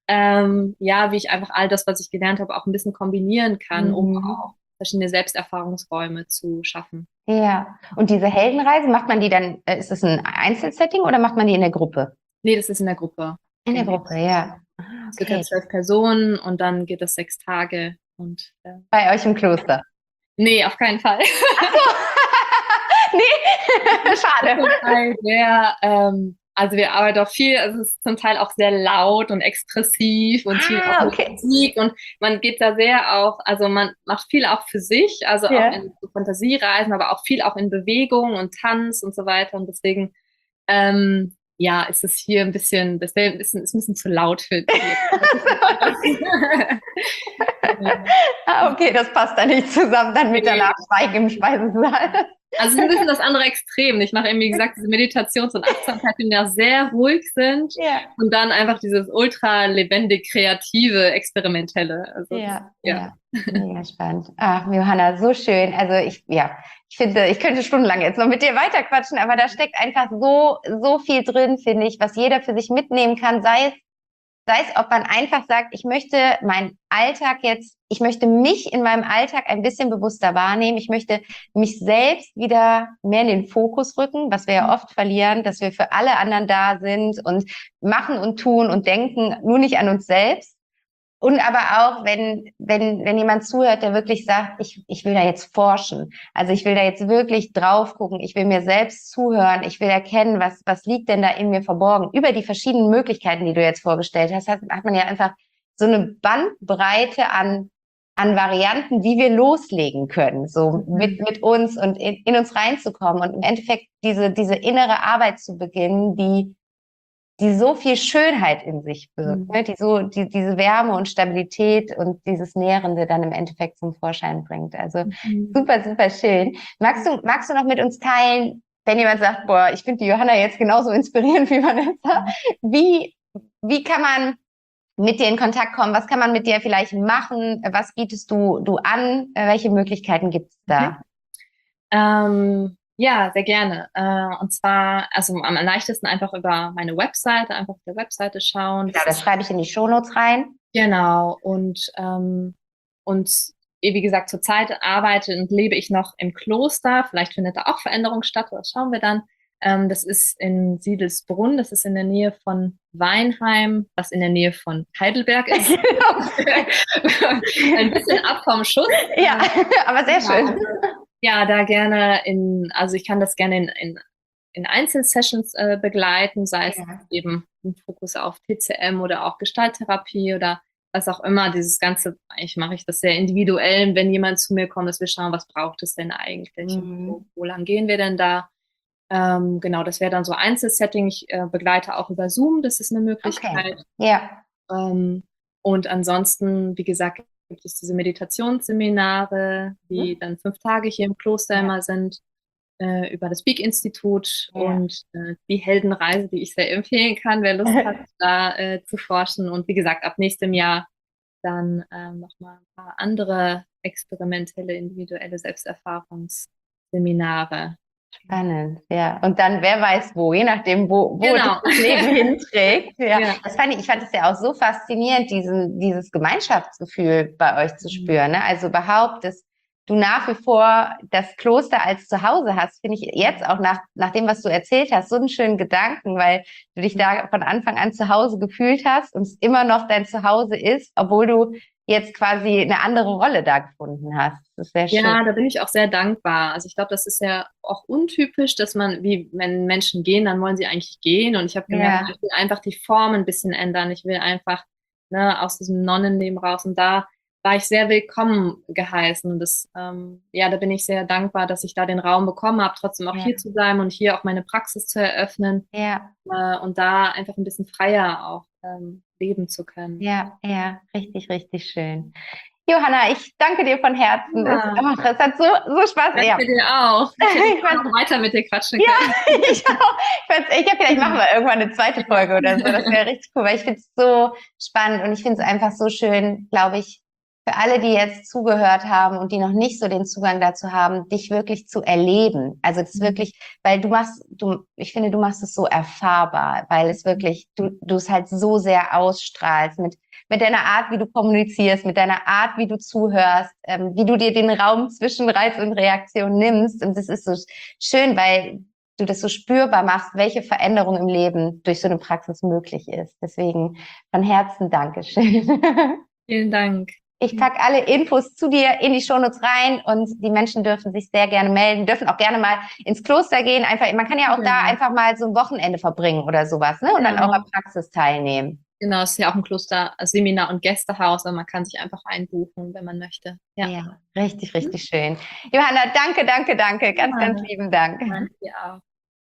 Ähm, ja, wie ich einfach all das, was ich gelernt habe, auch ein bisschen kombinieren kann, um Mhm. auch verschiedene Selbsterfahrungsräume zu schaffen. Ja. Und diese Heldenreise, macht man die dann, äh, ist das ein Einzelsetting oder macht man die in der Gruppe? Nee, das ist in der Gruppe. In der Genau. Gruppe, ja. Ah, Circa okay. zwölf Personen und dann geht das sechs Tage. Und äh, Bei euch im Kloster. nee, auf keinen Fall. Ach so. Nee, schade. Zum Teil sehr, ähm, also wir arbeiten auch viel, also es ist zum Teil auch sehr laut und expressiv und viel auch Ah, mit okay. Musik und man geht da sehr auch, also man macht viel auch für sich, also auch Ja. in so Fantasiereisen, aber auch viel auch in Bewegung und Tanz und so weiter und deswegen, ähm, ja, ist es hier ein bisschen, das wäre ein bisschen, ist ein bisschen zu laut für die. Ah, okay, das passt dann nicht zusammen, dann mit Nee. danach Schweigen im Speisesaal. Also es ist ein bisschen das andere Extrem. Ich mache eben, wie gesagt, diese Meditations- und Achtsamkeit, die ja sehr ruhig sind Ja. und dann einfach dieses ultra lebendig kreative, experimentelle. Also das, Ja, ja. ja, mega spannend. Ach, Johanna, so schön. Also ich, ja, ich finde, ich könnte stundenlang jetzt noch mit dir weiterquatschen, aber da steckt einfach so, so viel drin, finde ich, was jeder für sich mitnehmen kann, sei es, sei es, ob man einfach sagt, ich möchte meinen Alltag jetzt, ich möchte mich in meinem Alltag ein bisschen bewusster wahrnehmen. Ich möchte mich selbst wieder mehr in den Fokus rücken, was wir ja oft verlieren, dass wir für alle anderen da sind und machen und tun und denken, nur nicht an uns selbst. Und aber auch, wenn, wenn, wenn jemand zuhört, der wirklich sagt, ich, ich will da jetzt forschen. Also ich will da jetzt wirklich drauf gucken. Ich will mir selbst zuhören. Ich will erkennen, was, was liegt denn da in mir verborgen. Über die verschiedenen Möglichkeiten, die du jetzt vorgestellt hast, hat, hat man ja einfach so eine Bandbreite an, an Varianten, wie wir loslegen können, so Mhm. mit, mit uns und in, in uns reinzukommen und im Endeffekt diese, diese innere Arbeit zu beginnen, die die so viel Schönheit in sich birgt, Mhm. ne? Die so, die, diese Wärme und Stabilität und dieses Nährende dann im Endeffekt zum Vorschein bringt. Also Mhm. super, super schön. Magst du, magst du noch mit uns teilen, wenn jemand sagt, boah, ich finde die Johanna jetzt genauso inspirierend wie Vanessa, wie, wie kann man mit dir in Kontakt kommen? Was kann man mit dir vielleicht machen? Was bietest du, du an? Welche Möglichkeiten gibt es da? Mhm. Ähm, ja, sehr gerne. Äh, und zwar, also am leichtesten einfach über meine Webseite, einfach auf der Webseite schauen. Genau, das schreibe ich in die Shownotes rein. Genau. Und, ähm, und wie gesagt, zurzeit arbeite und lebe ich noch im Kloster. Vielleicht findet da auch Veränderung statt, das schauen wir dann. Ähm, das ist in Siedelsbrunn, das ist in der Nähe von Weinheim, was in der Nähe von Heidelberg ist. Ein bisschen ab vom Schuss. Ja, aber sehr Ja, schön. also, ja, da gerne in, also ich kann das gerne in, in, in Einzelsessions äh, begleiten, sei es Ja. eben ein Fokus auf T C M oder auch Gestalttherapie oder was auch immer. Dieses Ganze, eigentlich mache ich das sehr individuell, wenn jemand zu mir kommt, dass wir schauen, was braucht es denn eigentlich und Mhm. wo, wo lang gehen wir denn da? Ähm, genau, das wäre dann so Einzelsetting. Ich äh, begleite auch über Zoom, das ist eine Möglichkeit. Okay. Ja. Ähm, und ansonsten, wie gesagt, gibt es diese Meditationsseminare, die Mhm. dann fünf Tage hier im Kloster Ja. immer sind, äh, über das Speak-Institut Ja. und äh, die Heldenreise, die ich sehr empfehlen kann, wer Lust hat, da äh, zu forschen. Und wie gesagt, ab nächstem Jahr dann ähm, nochmal ein paar andere experimentelle, individuelle Selbsterfahrungsseminare. Spannend, ja. Und dann, wer weiß wo, je nachdem, wo, wo dich Genau. das Leben hinträgt. Ja. Ja. Das fand ich, ich fand es ja auch so faszinierend, diesen, dieses Gemeinschaftsgefühl bei euch zu spüren. Ne? Also überhaupt, dass du nach wie vor das Kloster als Zuhause hast, finde ich jetzt auch nach, nach dem, was du erzählt hast, so einen schönen Gedanken, weil du dich da von Anfang an zu Hause gefühlt hast und es immer noch dein Zuhause ist, obwohl du jetzt quasi eine andere Rolle da gefunden hast. Das ist sehr schön. Ja, da bin ich auch sehr dankbar. Also ich glaube, das ist ja auch untypisch, dass man, wie wenn Menschen gehen, dann wollen sie eigentlich gehen. Und ich habe gemerkt, Ja. ich will einfach die Form ein bisschen ändern. Ich will einfach ne, aus diesem Nonnenleben raus. Und da war ich sehr willkommen geheißen. Und das, ähm, ja, da bin ich sehr dankbar, dass ich da den Raum bekommen habe, trotzdem auch Ja. hier zu bleiben und hier auch meine Praxis zu eröffnen. Ja. Äh, und da einfach ein bisschen freier auch ähm, leben zu können. Ja, ja, richtig, richtig schön. Johanna, ich danke dir von Herzen. Ja. Es, ach, es hat so, so Spaß. Danke Ja. dir auch. Ich hätte Ich fand- noch weiter mit dir quatschen Ja, können. ich auch. Ich, fand's- ich hab vielleicht machen wir irgendwann eine zweite Folge oder so. Das wäre richtig cool, weil ich finde es so spannend und ich finde es einfach so schön, glaube ich, für alle, die jetzt zugehört haben und die noch nicht so den Zugang dazu haben, dich wirklich zu erleben. Also das Mhm. wirklich, weil du machst, du, ich finde, du machst es so erfahrbar, weil es wirklich, du, du es halt so sehr ausstrahlst mit mit deiner Art, wie du kommunizierst, mit deiner Art, wie du zuhörst, ähm, wie du dir den Raum zwischen Reiz und Reaktion nimmst. Und das ist so schön, weil du das so spürbar machst, welche Veränderung im Leben durch so eine Praxis möglich ist. Deswegen von Herzen Dankeschön. Vielen Dank. Ich packe alle Infos zu dir in die Shownotes rein und die Menschen dürfen sich sehr gerne melden, dürfen auch gerne mal ins Kloster gehen. Einfach, man kann ja auch Ja. da einfach mal so ein Wochenende verbringen oder sowas, ne? Und Genau. an eurer Praxis teilnehmen. Genau, es ist ja auch ein Kloster, Seminar- und Gästehaus, aber man kann sich einfach einbuchen, wenn man möchte. Ja, Ja, richtig, richtig schön. Johanna, danke, danke, danke. Ganz, Ja. ganz lieben Dank. Danke dir auch.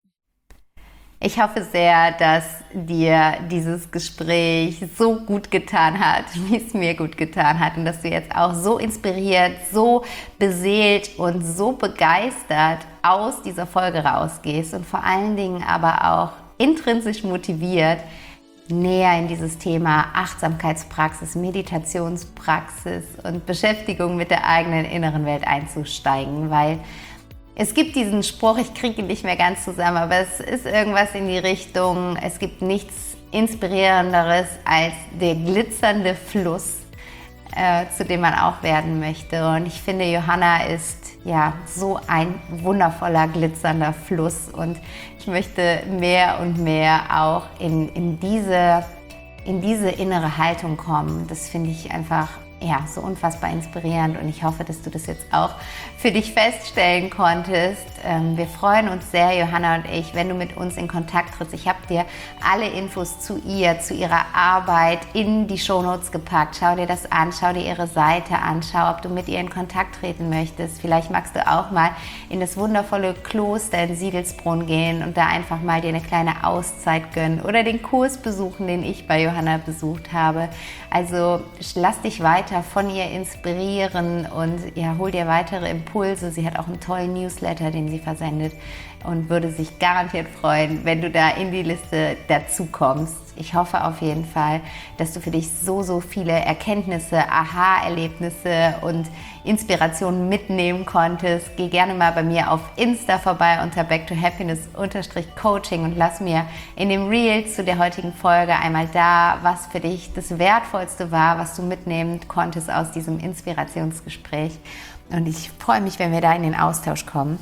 Ich hoffe sehr, dass dir dieses Gespräch so gut getan hat, wie es mir gut getan hat und dass du jetzt auch so inspiriert, so beseelt und so begeistert aus dieser Folge rausgehst und vor allen Dingen aber auch intrinsisch motiviert, näher in dieses Thema Achtsamkeitspraxis, Meditationspraxis und Beschäftigung mit der eigenen inneren Welt einzusteigen, weil es gibt diesen Spruch, ich kriege ihn nicht mehr ganz zusammen, aber es ist irgendwas in die Richtung, es gibt nichts Inspirierenderes als der glitzernde Fluss, äh, zu dem man auch werden möchte. Und ich finde, Johanna ist ja so ein wundervoller, glitzernder Fluss und ich möchte mehr und mehr auch in, in diese in diese innere Haltung kommen. Das finde ich einfach ja, so unfassbar inspirierend und ich hoffe, dass du das jetzt auch für dich feststellen konntest. Ähm, wir freuen uns sehr, Johanna und ich, wenn du mit uns in Kontakt trittst. Ich habe dir alle Infos zu ihr, zu ihrer Arbeit in die Shownotes gepackt. Schau dir das an, schau dir ihre Seite an, schau, ob du mit ihr in Kontakt treten möchtest. Vielleicht magst du auch mal in das wundervolle Kloster in Siegelsbrunn gehen und da einfach mal dir eine kleine Auszeit gönnen oder den Kurs besuchen, den ich bei Johanna besucht habe. Also lass dich weiter von ihr inspirieren und ja, hol dir weitere Impulse. Sie hat auch einen tollen Newsletter, den sie versendet und würde sich garantiert freuen, wenn du da in die Liste dazu kommst. Ich hoffe auf jeden Fall, dass du für dich so, so viele Erkenntnisse, Aha-Erlebnisse und Inspirationen mitnehmen konntest. Geh gerne mal bei mir auf Insta vorbei unter back to happiness coaching und lass mir in dem Reel zu der heutigen Folge einmal da, was für dich das Wertvollste war, was du mitnehmen konntest aus diesem Inspirationsgespräch. Und ich freue mich, wenn wir da in den Austausch kommen.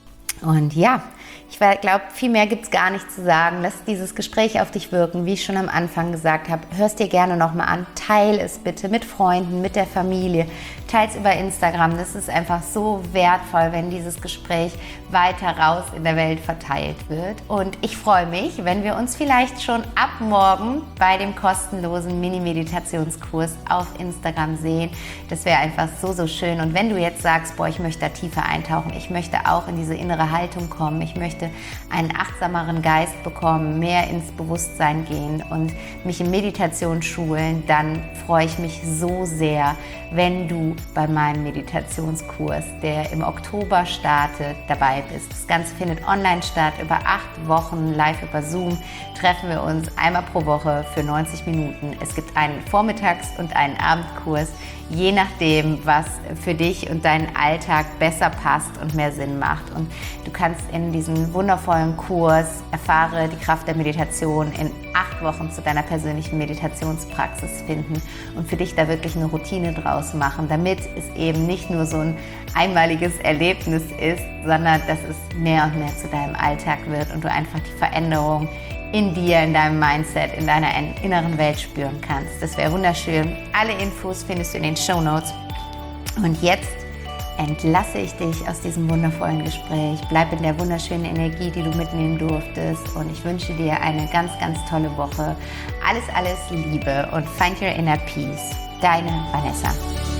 Und ja, ich glaube, viel mehr gibt es gar nicht zu sagen. Lass dieses Gespräch auf dich wirken, wie ich schon am Anfang gesagt habe. Hör es dir gerne nochmal an. Teil es bitte mit Freunden, mit der Familie. Teil es über Instagram. Das ist einfach so wertvoll, wenn dieses Gespräch weiter raus in der Welt verteilt wird. Und ich freue mich, wenn wir uns vielleicht schon ab morgen bei dem kostenlosen Mini-Meditationskurs auf Instagram sehen. Das wäre einfach so, so schön. Und wenn du jetzt sagst, boah, ich möchte da tiefer eintauchen, ich möchte auch in diese innere Haltung kommen, ich möchte einen achtsameren Geist bekommen, mehr ins Bewusstsein gehen und mich in Meditation schulen, dann freue ich mich so sehr, wenn du bei meinem Meditationskurs, der im Oktober startet, dabei bist. Das Ganze findet online statt, über acht Wochen live über Zoom treffen wir uns einmal pro Woche für neunzig Minuten. Es gibt einen Vormittags- und einen Abendkurs, je nachdem, was für dich und deinen Alltag besser passt und mehr Sinn macht. Und du kannst in diesem wundervollen Kurs erfahre die Kraft der Meditation in acht Wochen zu deiner persönlichen Meditationspraxis finden und für dich da wirklich eine Routine draus machen, damit es eben nicht nur so ein einmaliges Erlebnis ist, sondern dass es mehr und mehr zu deinem Alltag wird und du einfach die Veränderung in dir, in deinem Mindset, in deiner inneren Welt spüren kannst. Das wäre wunderschön. Alle Infos findest du in den Shownotes. Und jetzt entlasse ich dich aus diesem wundervollen Gespräch. Bleib in der wunderschönen Energie, die du mitnehmen durftest. Und ich wünsche dir eine ganz, ganz tolle Woche. Alles, alles Liebe und find your inner peace. Deine Vanessa.